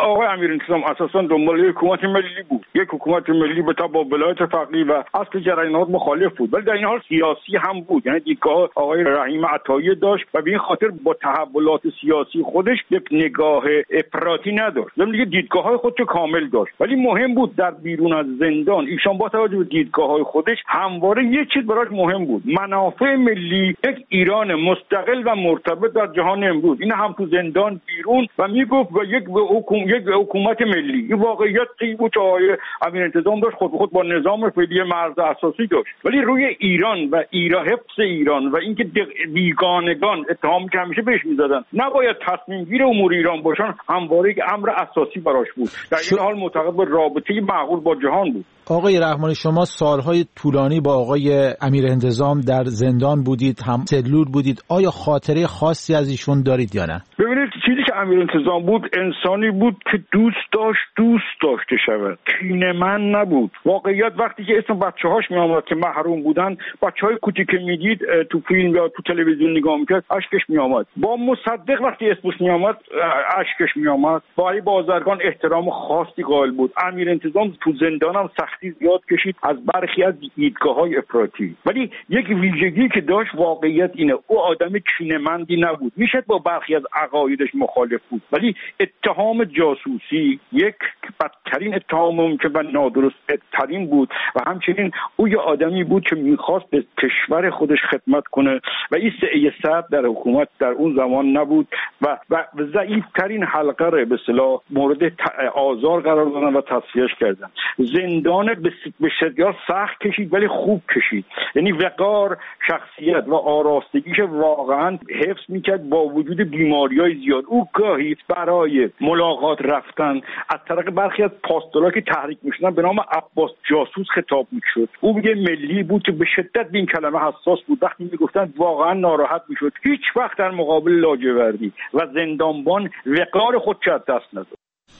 آقای امیرانتظام اساسا دنبال یک حکومت ملی بود، یک حکومت ملی به تبع ولایت فقیه و اصل جریانات مخالف بود، ولی در این حال سیاسی هم بود. یعنی دیدگاه آقای رحیم عطایی داشت و به این خاطر با تحولات سیاسی خودش یک نگاه افراطی نداشت، ضمن دیگه دیدگاه‌های خودش کامل داشت. ولی مهم بود در بیرون از زندان ایشان با توجه به دیدگاه‌های خودش همواره یک چیز براش مهم بود، منافع ملی، یک ایران مستقل و مرتبط در جهان امروز. این هم تو زندان بیرون و میگفت و یک حکومت یک حکومت ملی. این واقعیتی بود که آقای امیرانتظام داشت، خود به خود با نظام فعلی مرز اساسی داشت. ولی روی ایران و ایران حفظ ایران و اینکه بیگانگان اتهام که همیشه بهش می‌زدن نباید تصمیم گیر امور ایران باشن، همواره یک امر اساسی براش بود. در این حال معتقد به رابطه معقول با جهان بود. آقای رحمانی، شما سالهای طولانی با آقای امیرانتظام در زندان بودید، هم سلول بودید، آیا خاطره خاصی از ایشون دارید یا نه؟ ببینید، چیزی که امیرانتظام بود انسانی بود که دوست داشت دوست داشته شود، کینه‌مند نبود. واقعیت وقتی که اسم بچه‌هاش میآمد که محروم بودن، بچه‌های کوچیک که میدید تو فیلم یا تو تلویزیون نگاه میکرد، اشکش میآمد. با مصدق وقتی اسمش میآمد اشکش میآمد. با علی بازرگان احترام خاصی قائل بود. امیرانتظام تو زندان هم سختی زیاد کشید از برخی از دیدگاه‌های افراطی، ولی یک ویژگی که داشت واقعیت اینه، او آدم کینه‌مندی نبود. میشه با برخی از عقایدش مخالف بود، ولی اتهام جاسوسی یک بدترین اتهام ممکن و نادرست ترین بود و همچنین او یه آدمی بود که میخواست به کشور خودش خدمت کنه و این سعی صد در حکومت در اون زمان نبود و و ضعیف‌ترین حلقه رو به اصطلاح مورد آزار قرار دادن و تصفیهش کردن. زندان به شدت سخت کشید ولی خوب کشید، یعنی وقار، شخصیت و آراستگیش واقعا حفظ میکرد با وجود بیماری‌های زیاد. او گاهی برای ملاقات رفتن از طریق برخی از پاستورها که تحریک میشدن به نام عباس جاسوس خطاب میشد. او یه ملی بود که به شدت به این کلمه حساس بود. وقتی میگفتن واقعا ناراحت میشد. هیچ وقت در مقابل لاجوردی و زندانبان وقار خود از دست نداد.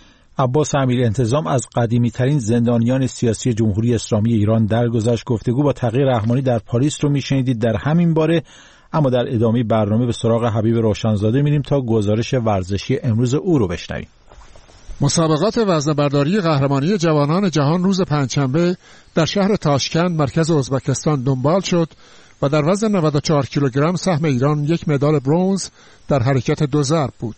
عباس امیرانتظام از قدیمی ترین زندانیان سیاسی جمهوری اسلامی ایران درگذشت. گفتگو با تقی رحمانی در پاریس رو میشنیدید در همین باره. اما در ادامه برنامه به سراغ حبیب روشنزاده میریم تا گزارش ورزشی امروز او رو بشنویم. مسابقات وزنه‌برداری قهرمانی جوانان جهان روز پنجشنبه در شهر تاشکند مرکز ازبکستان دنبال شد و در وزن نود و چهار کیلوگرم سهم ایران یک مدال برنز در حرکت دو ضرب بود.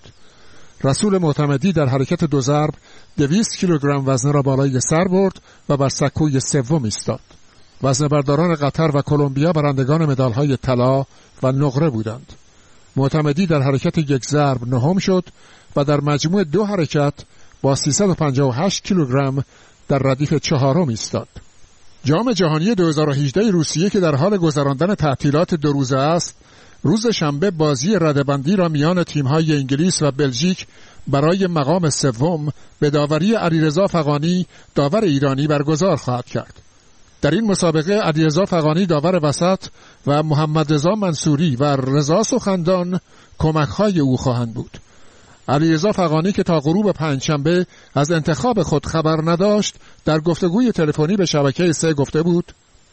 رسول معتمدی در حرکت دو ضرب دویست کیلوگرم وزنه را بالای سر برد و بر سکوی سوم ایستاد. وزنه‌برداران قطر و کلمبیا برندگان مدال‌های طلا و نقره بودند. معتمدی در حرکت یک ضرب نهم شد و در مجموع دو حرکت با سیصد و پنجاه و هشت کیلوگرم در ردیف چهارم ایستاد. جام جهانی دو هزار و هجده روسیه که در حال گذراندن تعطیلات دو روزه است، روز شنبه بازی رده‌بندی را میان تیم‌های انگلیس و بلژیک برای مقام سوم به داوری علیرضا فغانی داور ایرانی برگزار خواهد کرد. در این مسابقه علیرضا فغانی داور وسط و محمد رضا منصوری و رضا سخندان کمک‌های او خواهند بود. علیرضا فغانی که تا غروب پنجشنبه از انتخاب خود خبر نداشت، در گفتگوی تلفنی به شبکه سه گفته بود: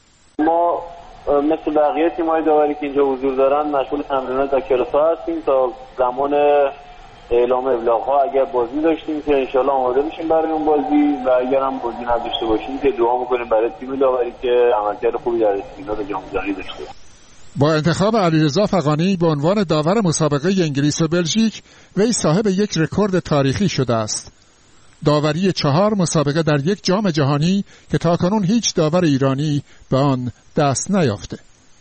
ما مثل بقیه تیم‌های داوری که اینجا حضور دارن مشغول تمرینات در کلاس‌ها هستیم تا زمان اعلام ابلاغ‌ها. اگر بازی داشتیم که انشالله آماده میشیم برای اون بازی و اگر هم بازی نداشته باشیم که دعا می‌کنیم برای تیم داوری که عملکرد خوبی در استعداد جام جهانی داشته. با انتخاب علیرضا فغانی به عنوان داور مسابقه انگلیس و بلژیک، وی صاحب یک رکورد تاریخی شده است. داوری چهار مسابقه در یک جام جهانی که تاکنون هیچ داور ایرانی به آن دست نیافته.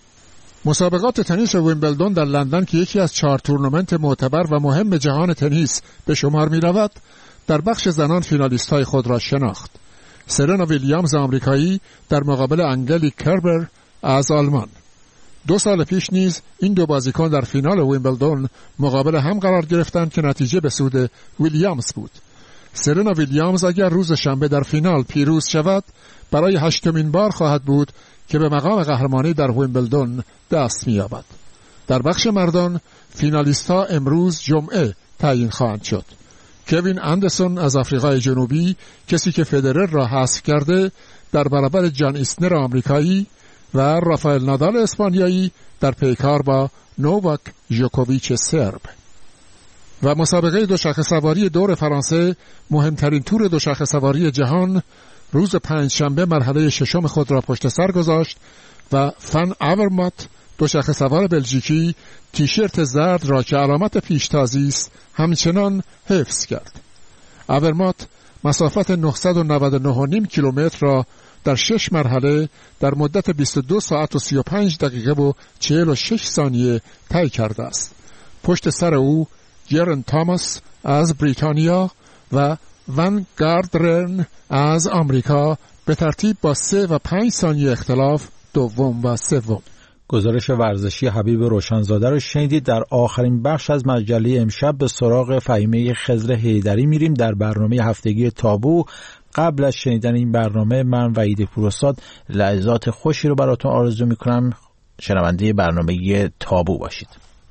مسابقات تنیس ویمبلدون در لندن که یکی از چهار تورنمنت معتبر و مهم جهان تنیس به شمار می رود، در بخش زنان فینالیست‌های خود را شناخت. سرنا ویلیامز آمریکایی در مقابل انگلیک کربر از آلمان. دو سال پیش نیز این دو بازیکن در فینال ویمبلدون مقابل هم قرار گرفتند که نتیجه به سود ویلیامز بود. سرنا ویلیامز اگر روز شنبه در فینال پیروز شود، برای هشتمین بار خواهد بود که به مقام قهرمانی در ویمبلدون دست می‌یابد. در بخش مردان فینالیست‌ها امروز جمعه تعیین خواهند شد. کوین اندرسون از آفریقای جنوبی، کسی که فدرر را حذف کرده، در برابر جان ایسنر آمریکایی و رافائل نادال اسپانیایی در پیکار با نوواک ژوکوویچ سرب. و مسابقه دوچرخه سواری دور فرانسه، مهمترین تور دوچرخه سواری جهان، روز پنجشنبه مرحله ششم خود را پشت سر گذاشت و فن آورمات دوچرخه سوار بلژیکی تیشرت زرد را که علامت پیشتازی است همچنان حفظ کرد. آورمات مسافت نهصد و نود و نه و نیم کیلومتر را در شش مرحله در مدت بیست و دو ساعت و سی و پنج دقیقه و چهل و شش ثانیه طی کرده است. پشت سر او گرن تاماس از بریتانیا و ون گاردرن از آمریکا به ترتیب با سه و پنج ثانیه اختلاف دوم و سوم. گزارش ورزشی حبیب روشنزاده رو شنیدید. در آخرین بخش از مجله امشب به سراغ فهیمه خضر حیدری میریم در برنامه هفتگی تابو. قبل از شنیدن این برنامه من وحید پوراستاد لحظات خوشی رو براتون آرزو میکنم. شنونده برنامه تابو باشید.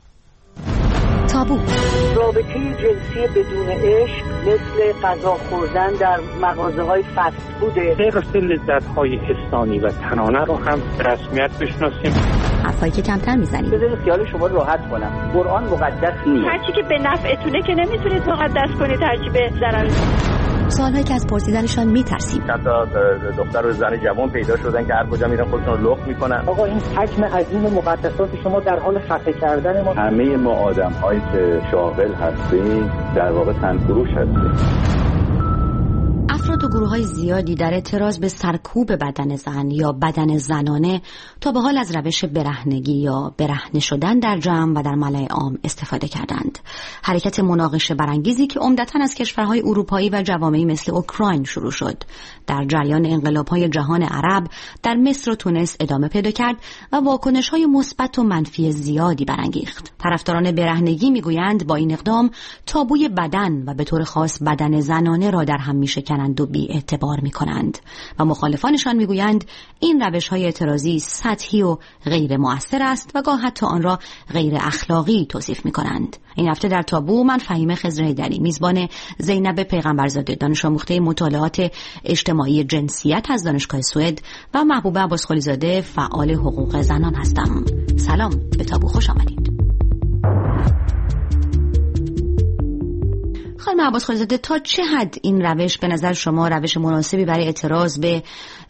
تابو. رابطه جنسی بدون عشق مثل غذا خوردن در مغازه های فست فوده. حفظ لذت‌های حسانی و تنانه رو هم رسمیت بشناسیم. حرفایی که کمتر میزنیم. بذارید خیال شما راحت کنم. قرآن مقدس نیست. هرچی که به نفعتونه که نمیتونید مقدس کنید، هرچی به ضررتونه. سوالهایی که از پرسیدنشان میترسیم. حتی دختر و زن جوان پیدا شدن که هر کجا میرن خودشون رو لخت میکنن. آقا این حجم عظیم مقدسات شما در حال خفه کردن ما. همه ما آدم‌هایی که شاغل هستیم در واقع تنفروش هستیم. افراد و گروه‌های زیادی در اعتراض به سرکوب بدن زن یا بدن زنانه تا به حال از روش برهنگی یا برهنه شدن در جمع و در ملأ عام استفاده کردند. حرکت مناقشه برانگیزی که عمدتاً از کشورهای اروپایی و جوامعی مثل اوکراین شروع شد، در جریان انقلاب‌های جهان عرب در مصر و تونس ادامه پیدا کرد و واکنش‌های مثبت و منفی زیادی برانگیخت. طرفداران برهنگی می‌گویند با این اقدام تابوی بدن و به طور خاص بدن زنانه را در هم می‌شکنند و بی اعتبار می‌کنند و مخالفانشان می‌گویند این روش‌های اعتراضی سطحی و غیر مؤثر است و گاه حتی آن را غیر اخلاقی توصیف می‌کنند. این هفته در تابو من فهیمه خضر حیدری، میزبان زینب پیغمبرزاده، دانش آموخته مطالعات اجتماعی جنسیت از دانشگاه سوئد، و محبوبه عباسخلیزاده، فعال حقوق زنان هستم. سلام، به تابو خوش آمدید. خانم عباسخلیزاده، تا چه حد این روش به نظر شما روش مناسبی برای اعتراض به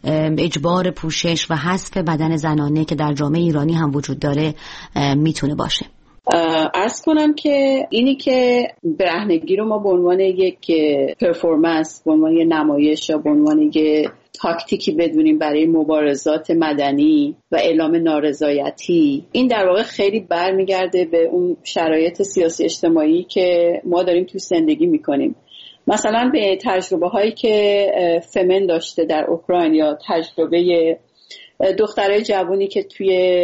اجبار پوشش و حذف بدن زنانه که در جامعه ایرانی هم وجود داره میتونه باشه؟ عرض کنم که اینی که برهنگی رو ما به عنوان یک پرفورمنس، به عنوان یک نمایش یا به عنوان یک تاکتیکی بدونیم برای مبارزات مدنی و اعلام نارضایتی، این در واقع خیلی برمیگرده به اون شرایط سیاسی اجتماعی که ما داریم توی زندگی میکنیم. مثلا به تجربه هایی که فمن داشته در اوکراین یا تجربه دخترای جوانی که توی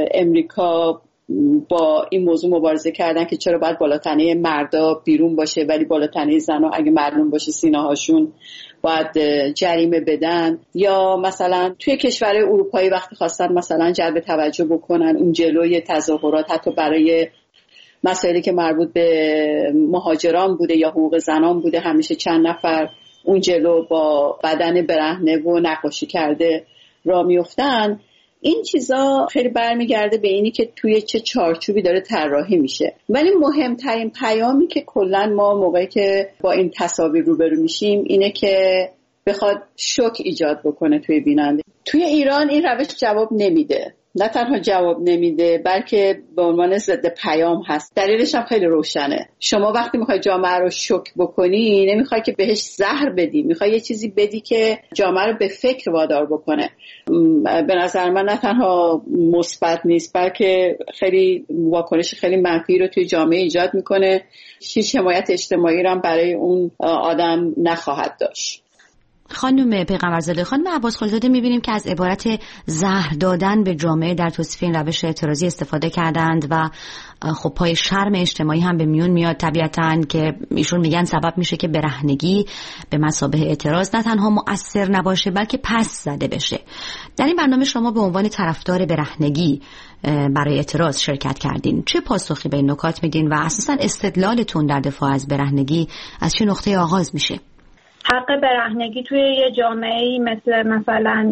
امریکا با این موضوع مبارزه کردن که چرا باید بالاتنه مردا بیرون باشه ولی بالاتنه زنها اگه معلوم باشه سینه هاشون باید جریمه بدن، یا مثلا توی کشورهای اروپایی وقتی خواستن مثلا جلب توجه بکنن اون جلوی تظاهرات حتی برای مسائلی که مربوط به مهاجران بوده یا حقوق زنان بوده، همیشه چند نفر اون جلو با بدن برهنه و نقاشی کرده را میافتن. این چیزا خیلی برمیگرده به اینی که توی چه چارچوبی داره طراحی میشه. ولی مهمترین پیامی که کلا ما موقعی که با این تصاویر روبرو میشیم اینه که بخواد شوک ایجاد بکنه توی بیننده. توی ایران این روش جواب نمیده. نه تنها جواب نمیده بلکه به عنوان ضد پیام هست. دلیلش هم خیلی روشنه. شما وقتی میخوای جامعه رو شوک بکنی نمیخوای که بهش زهر بدی، میخوای یه چیزی بدی که جامعه رو به فکر وادار بکنه. به نظر من نه تنها مثبت نیست بلکه خیلی واکنش خیلی منفی رو توی جامعه ایجاد میکنه. هیچ حمایت اجتماعی رو هم برای اون آدم نخواهد داشت. خانم پیغمبرزاده، خانم عباسخلیزاده، می‌بینیم که از عبارت زهر دادن به جامعه در توصیف این روش اعتراضی استفاده کردند و خب پای شرم اجتماعی هم به میون میاد طبیعتاً که ایشون میگن سبب میشه که برهنگی به مثابه اعتراض نه تنها مؤثر نباشه بلکه پس زده بشه. در این برنامه شما به عنوان طرفدار برهنگی برای اعتراض شرکت کردین. چه پاسخی به این نکات میدین و اساساً استدلالتون در دفاع از برهنگی از چه نقطه آغاز میشه؟ حق برهنگی توی یه جامعه‌ای مثل مثلا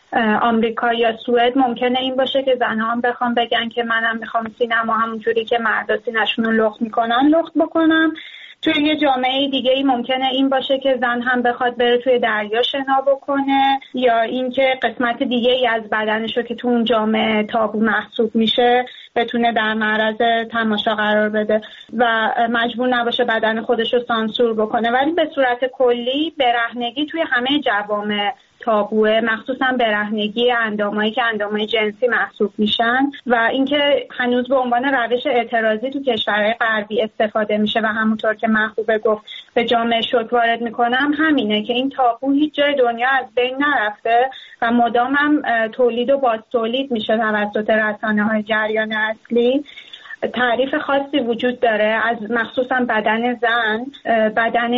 آمریکا یا سوئد ممکنه این باشه که زنها هم بخوام بگن که منم میخوام سینما همونجوری که مردا سینه‌شون رو لخت میکنن لخت بکنم. توی یه جامعه دیگه ای ممکنه این باشه که زن هم بخواد بره توی دریا شنا بکنه، یا اینکه قسمت دیگه ای از بدنشو که تو اون جامعه تابو محسوب میشه بتونه در معرض تماشا قرار بده و مجبور نباشه بدن خودش رو سانسور بکنه. ولی به صورت کلی برهنگی توی همه جوامع تابوه، مخصوصا برهنگی اندامایی که اندامای جنسی محسوب میشن و اینکه هنوز به عنوان روش اعتراضی تو کشورهای غربی استفاده میشه و همونطور که محبوبه گفت به جامعه شوک وارد میکنم، همینه که این تابو هیچ جای دنیا از بین نرفته و مدام هم تولید و باز تولید میشه توسط رسانه‌های جریان اصلی. تعریف خاصی وجود داره از مخصوصا بدن زن، بدن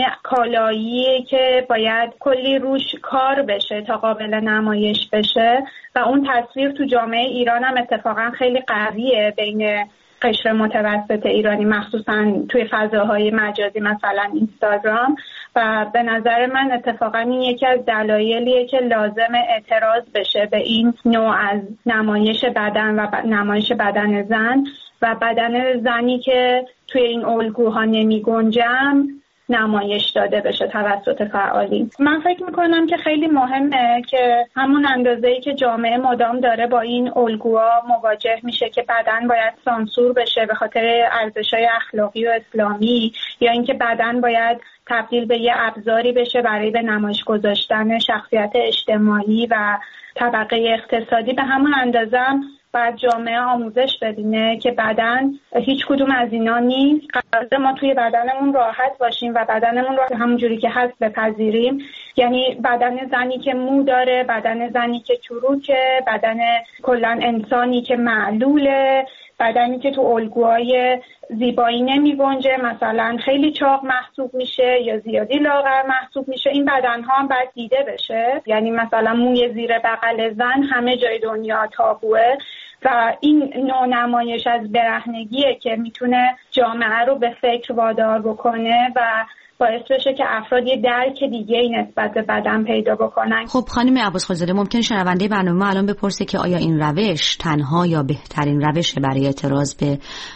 کالایی که باید کلی روش کار بشه تا قابل نمایش بشه و اون تصویر تو جامعه ایران هم اتفاقا خیلی قویه بین قشر متوسط ایرانی، مخصوصا توی فضاهای مجازی مثلا اینستاگرام، و به نظر من اتفاقا این یکی از دلایلیه که لازم اعتراض بشه به این نوع از نمایش بدن و نمایش بدن زن و بدن زنی که توی این الگوها نمی گنجم نمایش داده بشه توسط فعالین. من فکر میکنم که خیلی مهمه که همون اندازه‌ای که جامعه مدام داره با این الگوها مواجه میشه که بدن باید سانسور بشه به خاطر ارزش‌های اخلاقی و اسلامی، یا اینکه بدن باید تبدیل به یه ابزاری بشه برای به نمایش گذاشتن شخصیت اجتماعی و طبقه اقتصادی، به همون اندازه هم باید جامعه آموزش ببینه که بدن هیچ کدوم از اینا نیست. قراره ما توی بدنمون راحت باشیم و بدنمون رو همونجوری که هست بپذیریم، یعنی بدن زنی که مو داره، بدن زنی که چروکه، بدن کلا انسانی که معلوله، بدنی که تو الگوهای زیبایی نمی گنجه، مثلا خیلی چاق محسوب میشه یا زیادی لاغر محسوب میشه. این بدنها هم باید دیده بشه، یعنی مثلا موی زیر بغل زن همه جای دنیا تابوه و این نوع نمایش از برهنگیه که میتونه جامعه رو به فکر وادار بکنه و باعث بشه که افراد یه درک دیگه ای نسبت به بدن پیدا بکنن. خب خانم عباسخوی‌زاده، ممکن شنونده برنامه الان بپرسه که آیا این روش تنها یا بهترین روش برای اعتراض به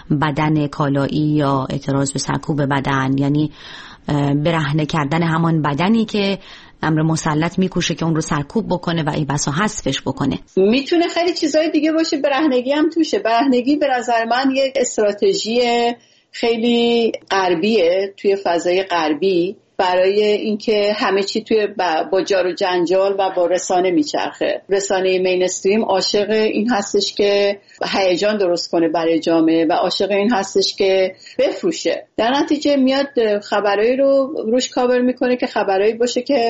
بدن کالایی یا اعتراض به سرکوب بدن، یعنی برهنه کردن همان بدنی که امر مسلط میکوشه که اون رو سرکوب بکنه و ای بسا حذفش بکنه؟ میتونه خیلی چیزای دیگه باشه، برهنگی هم توشه. برهنگی به نظر من یک استراتژی خیلی غربیه، توی فضای غربی، برای اینکه همه چی توی با جار و جنجال و با رسانه میچرخه. رسانه مینستریم عاشق این هستش که هیجان درست کنه برای جامعه و عاشق این هستش که بفروشه. در نتیجه میاد خبرایی رو روش کاور میکنه که خبرایی باشه که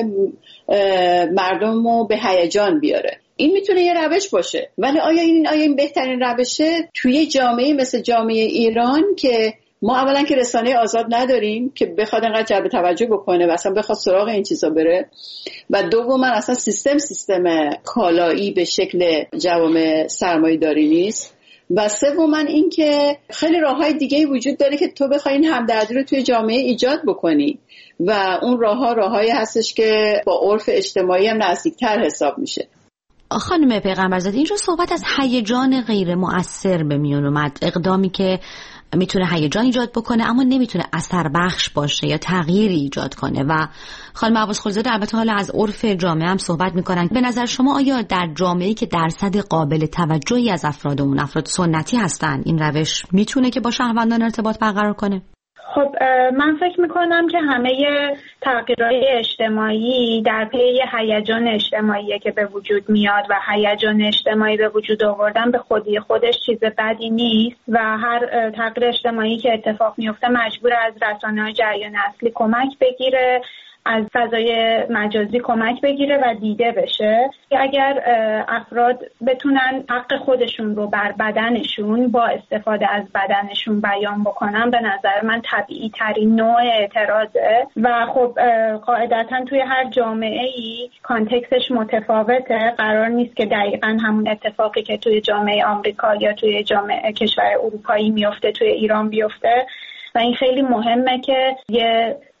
مردم رو به هیجان بیاره. این میتونه یه روش باشه، ولی آیا این آیا این بهترین روشه توی جامعه مثل جامعه ایران که ما اولا که رسانه آزاد نداریم که بخواد اینقدر جلب توجه بکنه و اصلا بخواد سراغ این چیزا بره، و دوما اصلا سیستم سیستم کالایی به شکل جوامع سرمایه‌داری نیست، و سوما این که خیلی راههای دیگه وجود داره که تو بخوای این همدردی رو توی جامعه ایجاد بکنی و اون راهها راههایی هستش که با عرف اجتماعی هم نزدیکتر حساب میشه. خانم پیغمبرزاده، اینجا صحبت از هیجان غیر مؤثر به میون اومد، اقدامی که میتونه هیجان ایجاد بکنه اما نمیتونه اثر بخش باشه یا تغییری ایجاد کنه. و خانم عباسخوی‌زاده البته حالا از عرف جامعه هم صحبت میکنن. به نظر شما آیا در جامعه‌ای که درصد قابل توجهی از افراد اون افراد سنتی هستن این روش میتونه که با شهروندان ارتباط برقرار کنه؟ خب من فکر میکنم که همه تغییرهای اجتماعی در پی هیجان اجتماعیه که به وجود میاد و هیجان اجتماعی به وجود آوردن به خودی خودش چیز بدی نیست و هر تغییر اجتماعی که اتفاق میفته مجبور از رسانه‌های جریان اصلی کمک بگیره، از فضای مجازی کمک بگیره و دیده بشه. اگر افراد بتونن حق خودشون رو بر بدنشون با استفاده از بدنشون بیان بکنن، به نظر من طبیعی ترین نوع اعتراضه و خب قاعدتا توی هر جامعه ای کانتکستش متفاوته. قرار نیست که دقیقاً همون اتفاقی که توی جامعه آمریکا یا توی جامعه کشور اروپایی میفته توی ایران بیفته و این خیلی مهمه که یه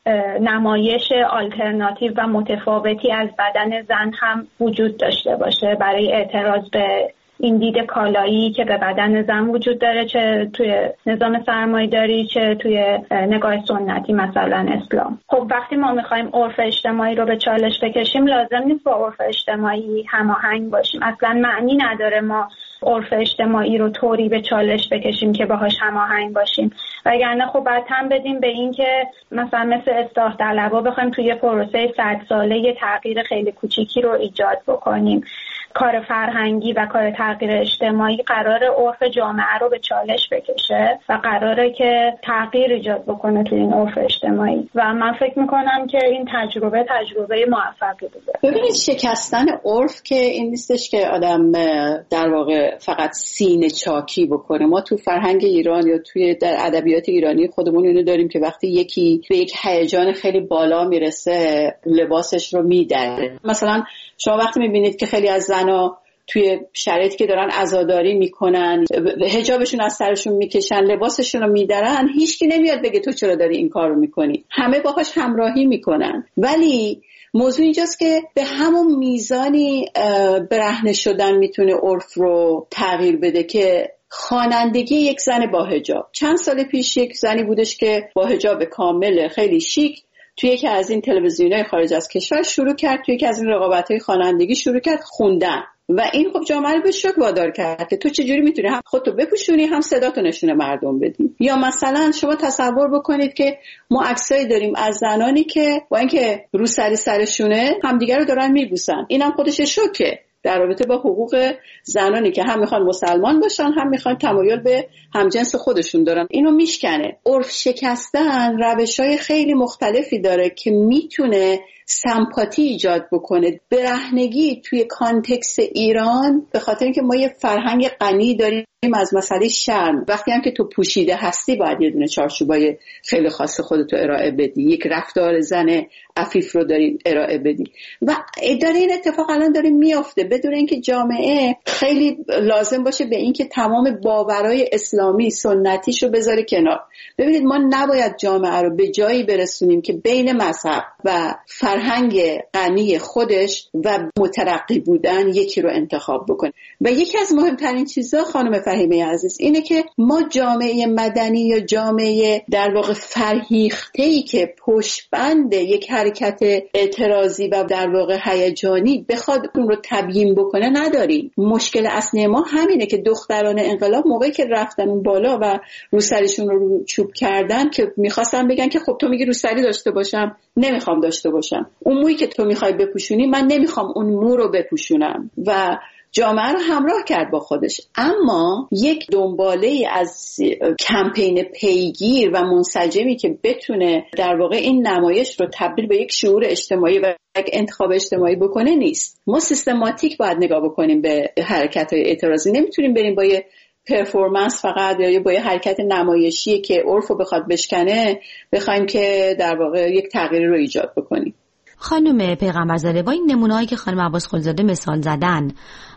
نمایش آلترناتیو و متفاوتی از بدن زن هم وجود داشته باشه برای اعتراض به این دید کالایی که به بدن زن وجود داره، چه توی نظام سرمایه‌داری چه توی نگاه سنتی مثلا اسلام. خب وقتی ما میخوایم عرف اجتماعی رو به چالش بکشیم لازم نیست با عرف اجتماعی هماهنگ باشیم. اصلا معنی نداره ما عرف اجتماعی رو طوری به چالش بکشیم که باهاش هماهنگ باشیم، وگرنه خب باید هم بدیم به این که مثلا مثل اصلاح طلبا بخوایم توی پروسه صد ساله یه تغییر خیلی کوچیکی رو ایجاد بکنیم. کار فرهنگی و کار تغییر اجتماعی قراره عرف جامعه رو به چالش بکشه و قراره که تغییر ایجاد بکنه توی این عرف اجتماعی و من فکر میکنم که این تجربه تجربه موفقی بوده. ببینید شکستن عرف که این نیستش که آدم در واقع فقط سینه چاکی بکنه. ما تو فرهنگ ایران یا توی در ادبیات ایرانی خودمون اینو داریم که وقتی یکی به یک هیجان خیلی بالا میرسه لباسش رو میدره. مثلا شما وقتی میبینید که خیلی از زنا توی شرایطی که دارن عزاداری میکنن حجابشون از سرشون میکشن لباسشون رو میدرن، هیچکی نمیاد بگه تو چرا داری این کار رو میکنی، همه باهاش همراهی میکنن. ولی موضوع اینجاست که به همون میزانی برهنه شدن میتونه عرف رو تغییر بده که خوانندگی یک زن با حجاب. چند سال پیش یک زنی بودش که با حجاب کامل خیلی شیک توی یکی از این تلویزیون‌های خارج از کشور شروع کرد، توی یکی از این رقابت‌های خوانندگی شروع کرد خوندن و این خب جامعه رو به شوک وادار کرد که تو چجوری میتونی هم خودتو بپوشونی هم صداتو نشون مردم بدی. یا مثلا شما تصور بکنید که ما عکسایی داریم از زنانی که با اینکه رو سری سرشونه همدیگه رو دارن میبوسن، اینم خودش شوکه در رابطه با حقوق زنانی که هم میخوان مسلمان باشن هم میخوان تمایل به همجنس خودشون دارن. اینو میشکنه. عرف شکستن روش‌های خیلی مختلفی داره که میتونه سمپاتی ایجاد بکنه. برهنگی توی کانتکست ایران به خاطر اینکه ما یه فرهنگ غنی داریم از مسئله شرم، وقتی هم که تو پوشیده هستی باید یه دونه چارچوبای خیلی خاص خودتو ارائه بدی، یک رفتار زن عفیف رو داری ارائه بدی و داره این اتفاق الان داره میافته بدون اینکه جامعه خیلی لازم باشه به اینکه تمام باورهای اسلامی سنتیشو بذاره کنار. ببینید ما نباید جامعه رو به جایی برسونیم که بین مذهب و فرهنگ غنی خودش و مترقی بودن یکی رو انتخاب بکنه. و یکی از مهمترین چیزا خانم فهیمه عزیز اینه که ما جامعه مدنی یا جامعه در واقع فرهیخته‌ای که پشتبند یک حرکت اعتراضی و در واقع هیجانی بخواد اون رو تبیین بکنه نداریم. مشکل اصلی ما همینه که دختران انقلاب موقعی که رفتن اون بالا و روسریشون رو, رو چوب کردن که میخواستن بگن که خب تو میگی روسری داشته باشم، نمیخوام داشته باشم. اون مویی که تو میخوای بپوشونی من نمیخوام اون مو رو بپوشونم و جامعه رو همراه کرد با خودش. اما یک دنباله از کمپین پیگیر و منسجمی که بتونه در واقع این نمایش رو تبدیل به یک شعور اجتماعی و یک انتخاب اجتماعی بکنه نیست. ما سیستماتیک باید نگاه بکنیم به حرکت‌های اعتراضی. نمیتونیم بریم با یه پرفورمنس فقط یا با یه حرکت نمایشی که عرفو بخواد بشکنه بخوایم که در واقع یک تغییری رو ایجاد بکنیم. خانم پیغمبرزاده با این نمونه‌هایی که خانم عباس خلیزاده مثال زدن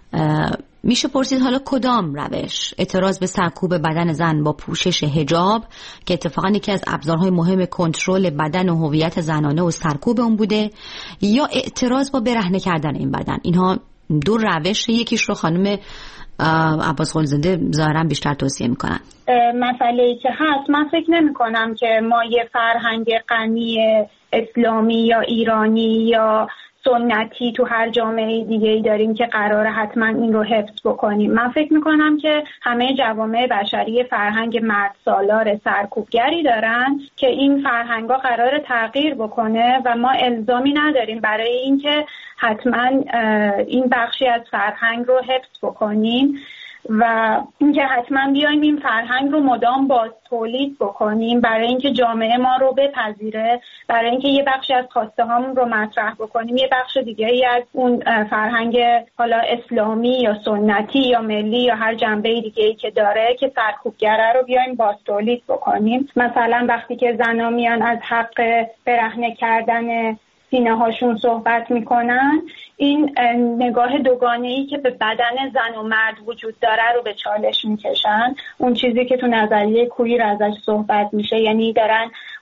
میشه پرسید حالا کدام روش، اعتراض به سرکوب بدن زن با پوشش حجاب که اتفاقا یکی از ابزارهای مهم کنترل بدن و هویت زنانه و سرکوب اون بوده، یا اعتراض با برهنه کردن این بدن؟ اینها دو روش، یکیش رو خانم عباس خلیزاده ظاهرا بیشتر توصیه میکنن. مسئله‌ای که هست من فکر نمی کنم که ما یه فرهنگ غنی اسلامی یا ایرانی یا سنتی تو هر جامعه دیگه‌ای داریم که قراره حتما این رو حفظ بکنیم. من فکر میکنم که همه جوامع بشری فرهنگ مرد سالار سرکوبگری دارن که این فرهنگا قراره تغییر بکنه و ما الزامی نداریم برای اینکه حتما این بخشی از فرهنگ رو حفظ بکنیم و اینکه حتما بیایم این فرهنگ رو مدام باز تولید بکنیم برای اینکه جامعه ما رو بپذیره، برای اینکه یه بخشی از خواسته هامون رو مطرح بکنیم، یه بخش دیگه ای از اون فرهنگ حالا اسلامی یا سنتی یا ملی یا هر جنبه دیگه ای که داره که سرکوبگره رو بیایم باز تولید بکنیم. مثلا وقتی که زنا میان از حق برهنه کردن سینه هاشون صحبت میکنن، این نگاه دوگانه‌ای که به بدن زن و مرد وجود داره رو به چالش میکشن. اون چیزی که تو نظریه کویر ازش صحبت میشه، یعنی دارن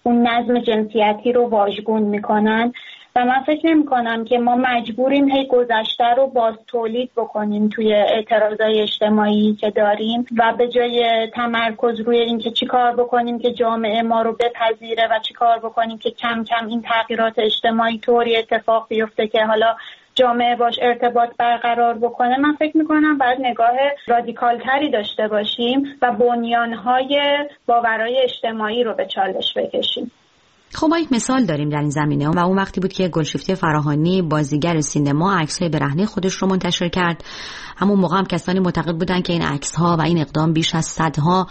اون نظم جنسیتی رو واژگون میکنن و من فکر نمی کنم که ما مجبوریم هی گذشته رو باز تولید بکنیم توی اعتراضای اجتماعی که داریم و به جای تمرکز روی این که چی کار بکنیم که جامعه ما رو بپذیره و چی کار بکنیم که کم کم این تغییرات اجتماعی طوری اتفاق بیفته که حالا جامعه باش ارتباط برقرار بکنه، من فکر میکنم باید نگاه رادیکال تری داشته باشیم و بنیانهای باورهای اجتماعی رو به چالش بکشیم. خب ما یک مثال داریم در این زمینه و اون وقتی بود که گلشیفته فراهانی بازیگر سینما عکس‌های برهنه خودش رو منتشر کرد. همون موقع هم کسانی معتقد بودن که این عکس‌ها و این اقدام بیش از صدها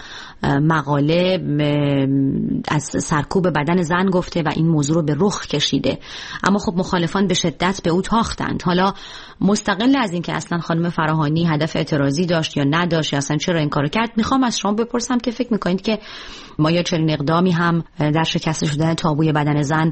مقاله از سرکوب بدن زن گفته و این موضوع رو به رخ کشیده. اما خب مخالفان به شدت به او تاختند. حالا مستقل از این که اصلا خانم فراهانی هدف اعتراضی داشت یا نداشت یا اصلا چرا این کارو کرد، میخوام از شما بپرسم که فکر میکنید که ما یا چنین اقدامی هم در شکست شدن تابوی بدن زن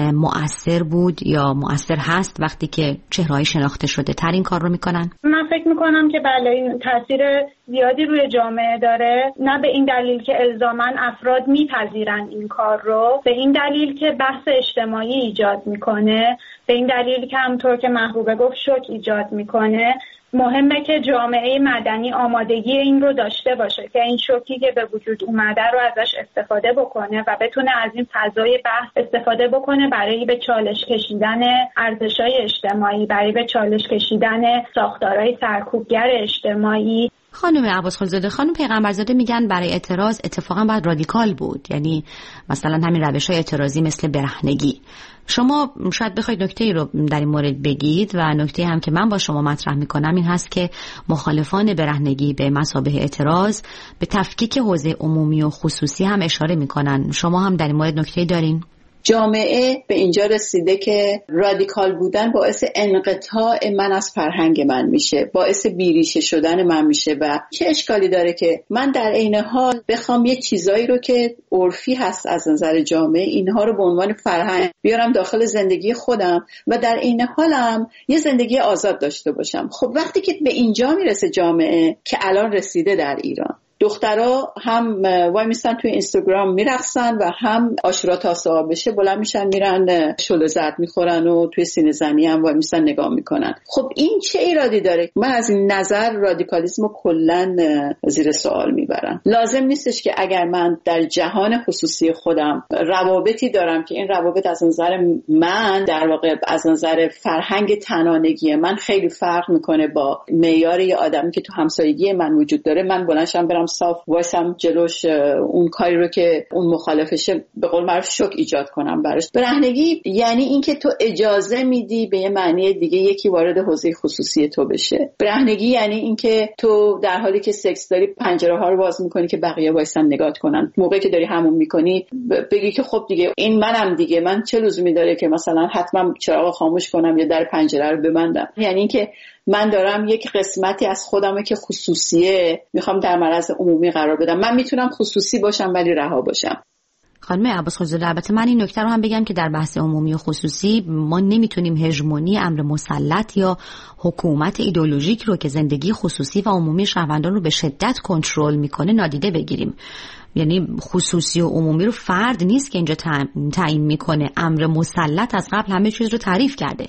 مؤثر بود یا مؤثر هست وقتی که چهره‌های شناخته شده تر این کار رو میکنن؟ من فکر میکنم که بله این تاثیر زیادی روی جامعه داره، نه به این دلیل که الزاماً افراد میپذیرن این کار رو، به این دلیل که بحث اجتماعی ایجاد میکنه، به این دلیل که همونطور که محبوبه گفت شوک ایجاد میکنه. مهمه که جامعه مدنی آمادگی این رو داشته باشه که این شوکی که به وجود اومده رو ازش استفاده بکنه و بتونه از این فضای بحث استفاده بکنه برای به چالش کشیدن ارزش‌های اجتماعی، برای به چالش کشیدن ساختارهای سرکوبگر اجتماعی. خانم عباس خلزاده، خانم پیغمبرزاده میگن برای اعتراض اتفاقا باید رادیکال بود، یعنی مثلا همین روش‌های اعتراضی مثل برهنگی. شما شاید بخواید نکته‌ای رو در این مورد بگید و نکته هم که من با شما مطرح میکنم این هست که مخالفان برهنگی به مثابه اعتراض به تفکیک حوزه عمومی و خصوصی هم اشاره میکنن. شما هم در این مورد نکته‌ای دارین؟ جامعه به اینجا رسیده که رادیکال بودن باعث انقطاع من از فرهنگ من میشه، باعث بیریشه شدن من میشه و چه اشکالی داره که من در عین حال بخوام یه چیزایی رو که عرفی هست از نظر جامعه اینها رو به عنوان فرهنگ بیارم داخل زندگی خودم و در عین حالم یه زندگی آزاد داشته باشم. خب وقتی که به اینجا میرسه جامعه که الان رسیده در ایران، دخترها هم وای میستن توی اینستاگرام میرقصن و هم آشورا تا صبح بشه بلند میشن میرن شل زرد میخورن و توی سینه زنی هم وای میستن نگاه میکنن. خب این چه ایرادی داره؟ من از این نظر رادیکالیسم رو کلا زیر سوال میبرم. لازم نیستش که اگر من در جهان خصوصی خودم روابطی دارم که این روابط از نظر من در واقع از نظر فرهنگ تنانگی من خیلی فرق میکنه با معیار یه آدمی که تو همسایگی من وجود داره، من بلندشم برم صاف وایسم جلوش اون کاری رو که اون مخالفشه به قول معروف شوک ایجاد کنم براش. برهنگی یعنی اینکه تو اجازه میدی به یه معنی دیگه یکی وارد حوزه خصوصی تو بشه. برهنگی یعنی اینکه تو در حالی که سکس داری پنجره ها رو باز میکنی که بقیه وایسن نگات کنن. موقعی که داری همون میکنی بگی که خب دیگه این منم دیگه، من چه لزومی داره که مثلا حتما چراغ خاموش کنم یا در پنجره رو ببندم. یعنی اینکه من دارم یک قسمتی از خودمه که خصوصیه میخوام در معرض عمومی قرار بدم. من میتونم خصوصی باشم ولی رها باشم. خانم عباس خلزاده، البته من این نکته رو هم بگم که در بحث عمومی و خصوصی ما نمیتونیم هژمونی امر مسلط یا حکومت ایدئولوژیک رو که زندگی خصوصی و عمومی شهروندان رو به شدت کنترل میکنه نادیده بگیریم. یعنی خصوصی و عمومی رو فرد نیست که اینجا تعیین میکنه، امر مسلط از قبل همه چیز رو تعریف کرده.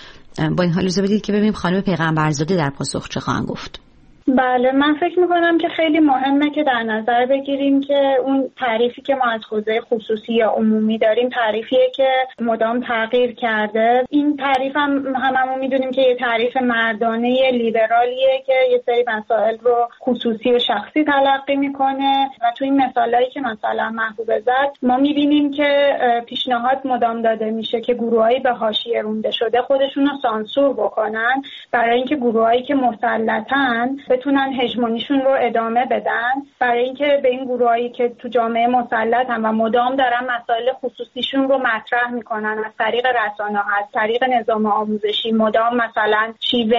با این حال اجازه بدید که ببینیم خانم پیغمبرزاده در پاسخ چه خواهند گفت. بله، من فکر میکنم که خیلی مهمه که در نظر بگیریم که اون تعریفی که ما از حوزه خصوصی یا عمومی داریم تعریفیه که مدام تغییر کرده. این تعریف هم هممون میدونیم که یه تعریف مردانه لیبرالیه که یه سری مسائل رو خصوصی و شخصی تلقی میکنه و تو این مثالایی که مثلا محبوبه زد ما میبینیم که پیشنهاد مدام داده میشه که گروهایی به حاشیه رونده شده خودشون رو سانسور بکنن برای اینکه گروهایی که مسلطن بتونن هژمونیشون رو ادامه بدن، برای اینکه به این گروهایی که تو جامعه مسلطن و مدام دارن مسائل خصوصیشون رو مطرح میکنن از طریق رسانه‌ها، از طریق نظام آموزشی، مدام مثلا شیوه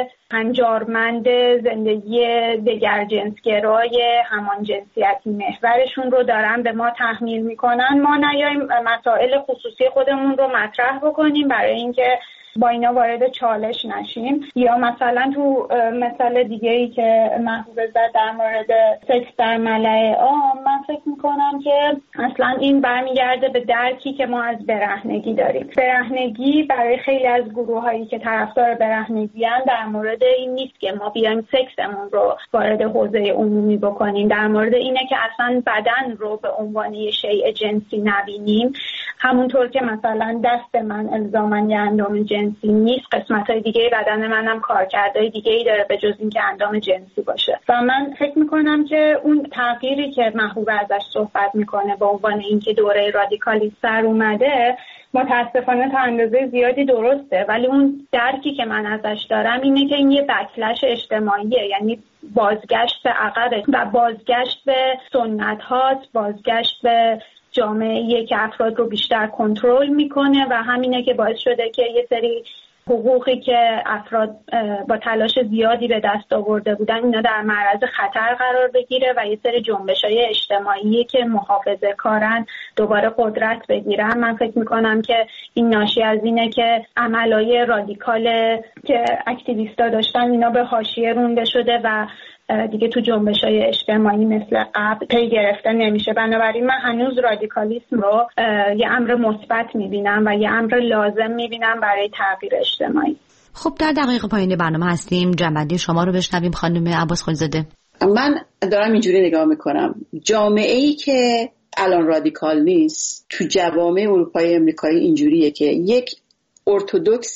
هنجارمند زندگی دگر جنسگرای همان جنسیتی محورشون رو دارن به ما تحمیل میکنن، ما نیاییم مسائل خصوصی خودمون رو مطرح بکنیم برای اینکه با اینا وارد چالش نشیم. یا مثلا تو مثال دیگه‌ای که محبوب زد در مورد سکس در ملأ عام، من فکر میکنم که اصلا این برمیگرده به درکی که ما از برهنگی داریم. برهنگی برای خیلی از گروه‌هایی که طرفدار برهنگی ان در مورد این نیست که ما بیایم سکسمون رو وارد حوزه عمومی بکنیم، در مورد اینه که اصلا بدن رو به عنوان یه شیء جنسی نبینیم. همونطور که مثلا دست من الزاماً یه اندام جنسی نیست، قسمت‌های دیگه بدن منم کارکردهای دیگه‌ای داره به جز اینکه اندام جنسی باشه. و من فکر می‌کنم که اون تغییری که محبوب ازش صحبت می‌کنه به عنوان اینکه دوره رادیکالیسم سر اومده، متاسفانه تا اندازه زیادی درسته، ولی اون درکی که من ازش دارم اینه که این یه بکلش اجتماعیه، یعنی بازگشت به عقب و بازگشت به سنت هاست، بازگشت به جامعه‌ای که افراد رو بیشتر کنترل میکنه و همینه که باعث شده که یه سری حقوقی که افراد با تلاش زیادی به دست آورده بودن اینا در معرض خطر قرار بگیره و یه سری جنبش‌های اجتماعی که محافظه کارن دوباره قدرت بگیرن. من فکر میکنم که این ناشی از اینه که عملای رادیکال که اکتیویستا داشتن اینا به حاشیه رونده شده و دیگه تو جنبش‌های اجتماعی مثل قبل پی گرفته نمیشه. بنابراین من هنوز رادیکالیسم رو یه امر مثبت میبینم و یه امر لازم میبینم برای تغییر اجتماعی. خب در دقیقه پایین برنامه هستیم، جنبندی شما رو بشنویم خانم عباس خلیزاده. من دارم اینجوری نگاه میکنم، جامعه‌ای که الان رادیکال نیست تو جوامع اروپایی امریکایی اینجوریه که یک ارتدوکس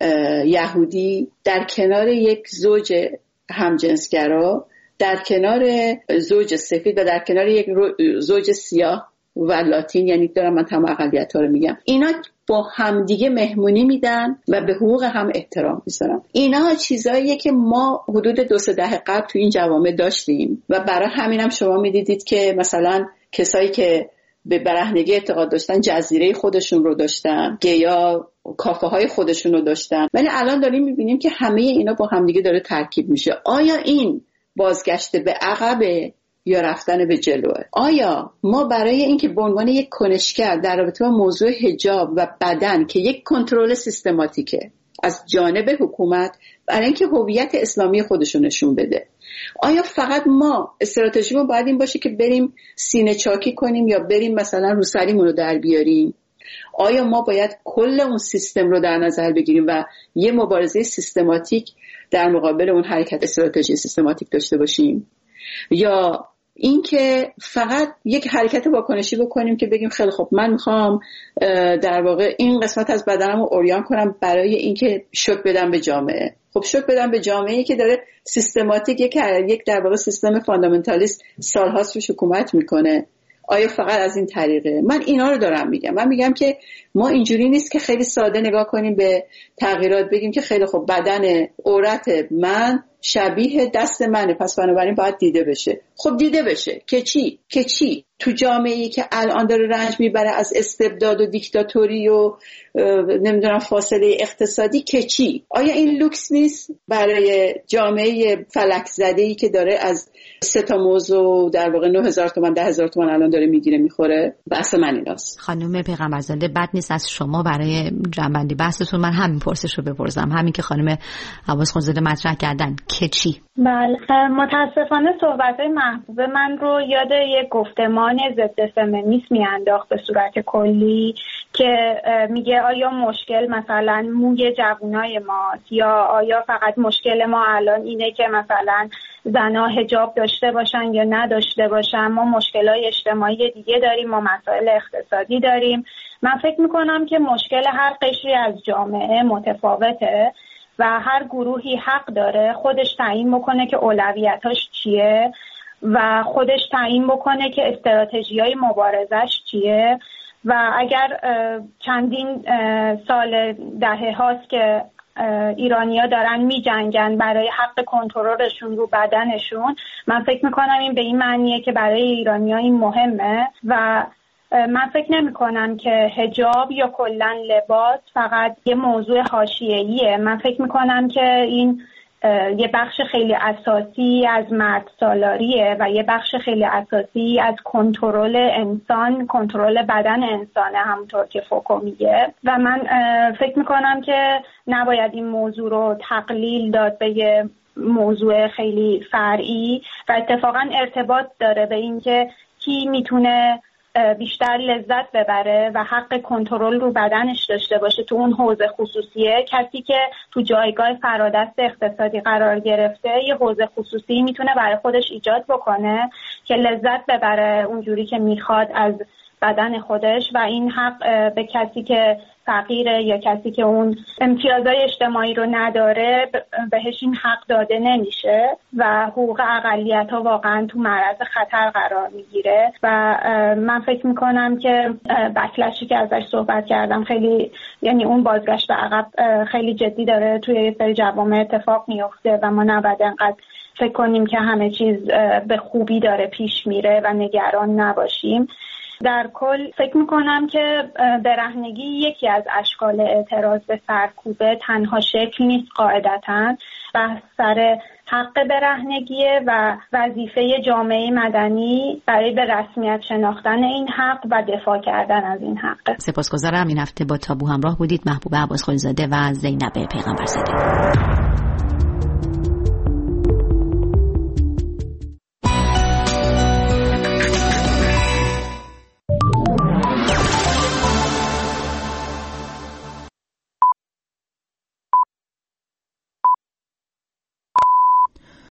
یهودی در کنار یک زوج همجنسگرا، در کنار زوج سفید و در کنار یک زوج سیاه و لاتین، یعنی دارم من تمام اقلیت‌ها رو میگم، اینا با همدیگه مهمونی میدن و به حقوق هم احترام میذارن. اینا چیزاییه که ما حدود دو سه دهه قبل تو این جوامع داشتیم و برای همینم شما میدیدید که مثلا کسایی که به برهنگی اعتقاد داشتن جزیره خودشون رو داشتن، گیا کافه های خودشون رو داشتن، ولی الان داریم میبینیم که همه اینا با همدیگه داره ترکیب میشه. آیا این بازگشت به عقبه یا رفتن به جلوه؟ آیا ما برای اینکه به عنوان یک کنشگر در رابطه با موضوع حجاب و بدن که یک کنترل سیستماتیکه از جانب حکومت برای اینکه هویت اسلامی خودشون نشون بده، آیا فقط ما استراتژیمون باید این باشه که بریم سینه چاکی کنیم یا بریم مثلا روسریمون رو در بیاریم؟ آیا ما باید کل اون سیستم رو در نظر بگیریم و یه مبارزه سیستماتیک در مقابل اون حرکت استراتژی سیستماتیک داشته باشیم، یا اینکه فقط یک حرکت واکنشی بکنیم که بگیم خیلی خب من میخوام در واقع این قسمت از بدنم رو اوریان کنم برای اینکه شوک بدم به جامعه؟ خب شوک بدم به جامعه‌ای که داره سیستماتیک یک یک در واقع سیستم فاندامنتالیست سالهاست روش حکومت میکنه، آیا فقط از این طریقه؟ من اینا رو دارم میگم. من میگم که ما اینجوری نیست که خیلی ساده نگاه کنیم به تغییرات، بگیم که خیلی خب بدن عورت من شبیه دست منه پس بنابراین باید دیده بشه. خب دیده بشه که چی؟ که چی؟ تو جامعه‌ای که الان داره رنج میبره از استبداد و دیکتاتوری و نمیدونم فاصله اقتصادی که چی؟ آیا این لوکس نیست برای جامعه فلک زده‌ای که داره از سه تا موضوع در واقع نه هزار تومان ده هزار تومان الان داره میگیره میخوره؟ بحث من ایناست. خانم پیغمبرزاده بد نیست از شما برای جنبندی بحثتون من همین پرسش رو بپرسم، همین که خانم عباس خلیزاده مطرح کردن که چی؟ بله، متاسفانه صحبت‌های محبوب من رو یاد یک گفتمان ضد فمینیسم میانداخت به صورت کلی که میگه آیا مشکل مثلا موی جوانای ماست یا آیا فقط مشکل ما الان اینه که مثلا زنها حجاب داشته باشن یا نداشته باشن؟ ما مشکلات اجتماعی دیگه داریم، ما مسائل اقتصادی داریم. من فکر میکنم که مشکل هر قشری از جامعه متفاوته و هر گروهی حق داره خودش تعیین بکنه که اولویتاش چیه و خودش تعیین بکنه که استراتژی‌های مبارزش چیه. و اگر چندین سال دهه هاست که ایرانی‌ها دارن می جنگن برای حق کنترلشون رو بدنشون، من فکر میکنم این به این معنیه که برای ایرانی‌ها این مهمه و من فکر نمی کنم که حجاب یا کلاً لباس فقط یه موضوع حاشیه‌ایه. من فکر می کنم که این یه بخش خیلی اساسی از مرد سالاریه و یه بخش خیلی اساسی از کنترل انسان، کنترل بدن انسانه، همونطور که فوکو میگه. و من فکر میکنم که نباید این موضوع رو تقلیل داد به یه موضوع خیلی فرعی و اتفاقا ارتباط داره به اینکه کی میتونه بیشتر لذت ببره و حق کنترل رو بدنش داشته باشه تو اون حوزه خصوصیه. کسی که تو جایگاه فرادست اقتصادی قرار گرفته یه حوزه خصوصی میتونه برای خودش ایجاد بکنه که لذت ببره اونجوری که میخواد از بدن خودش و این حق به کسی که فقیره یا کسی که اون امتیازهای اجتماعی رو نداره بهش این حق داده نمیشه و حقوق اقلیت‌ها واقعا تو معرض خطر قرار میگیره. و من فکر میکنم که بکلشی که ازش صحبت کردم خیلی، یعنی اون بازگشت به عقب خیلی جدی داره توی یه سری جوامع اتفاق میفته و ما نباید انقدر فکر کنیم که همه چیز به خوبی داره پیش میره و نگران نباشیم. در کل فکر میکنم که برهنگی یکی از اشکال اعتراض به سرکوبه تنها شکل نیست قاعدتاً. بحث سر حق برهنگیه و وظیفه جامعه مدنی برای به رسمیت شناختن این حق و دفاع کردن از این حق. سپاسگزارم. این هفته با تابو همراه بودید محبوب عباس خلیزاده و زینب پیغمبرزاده.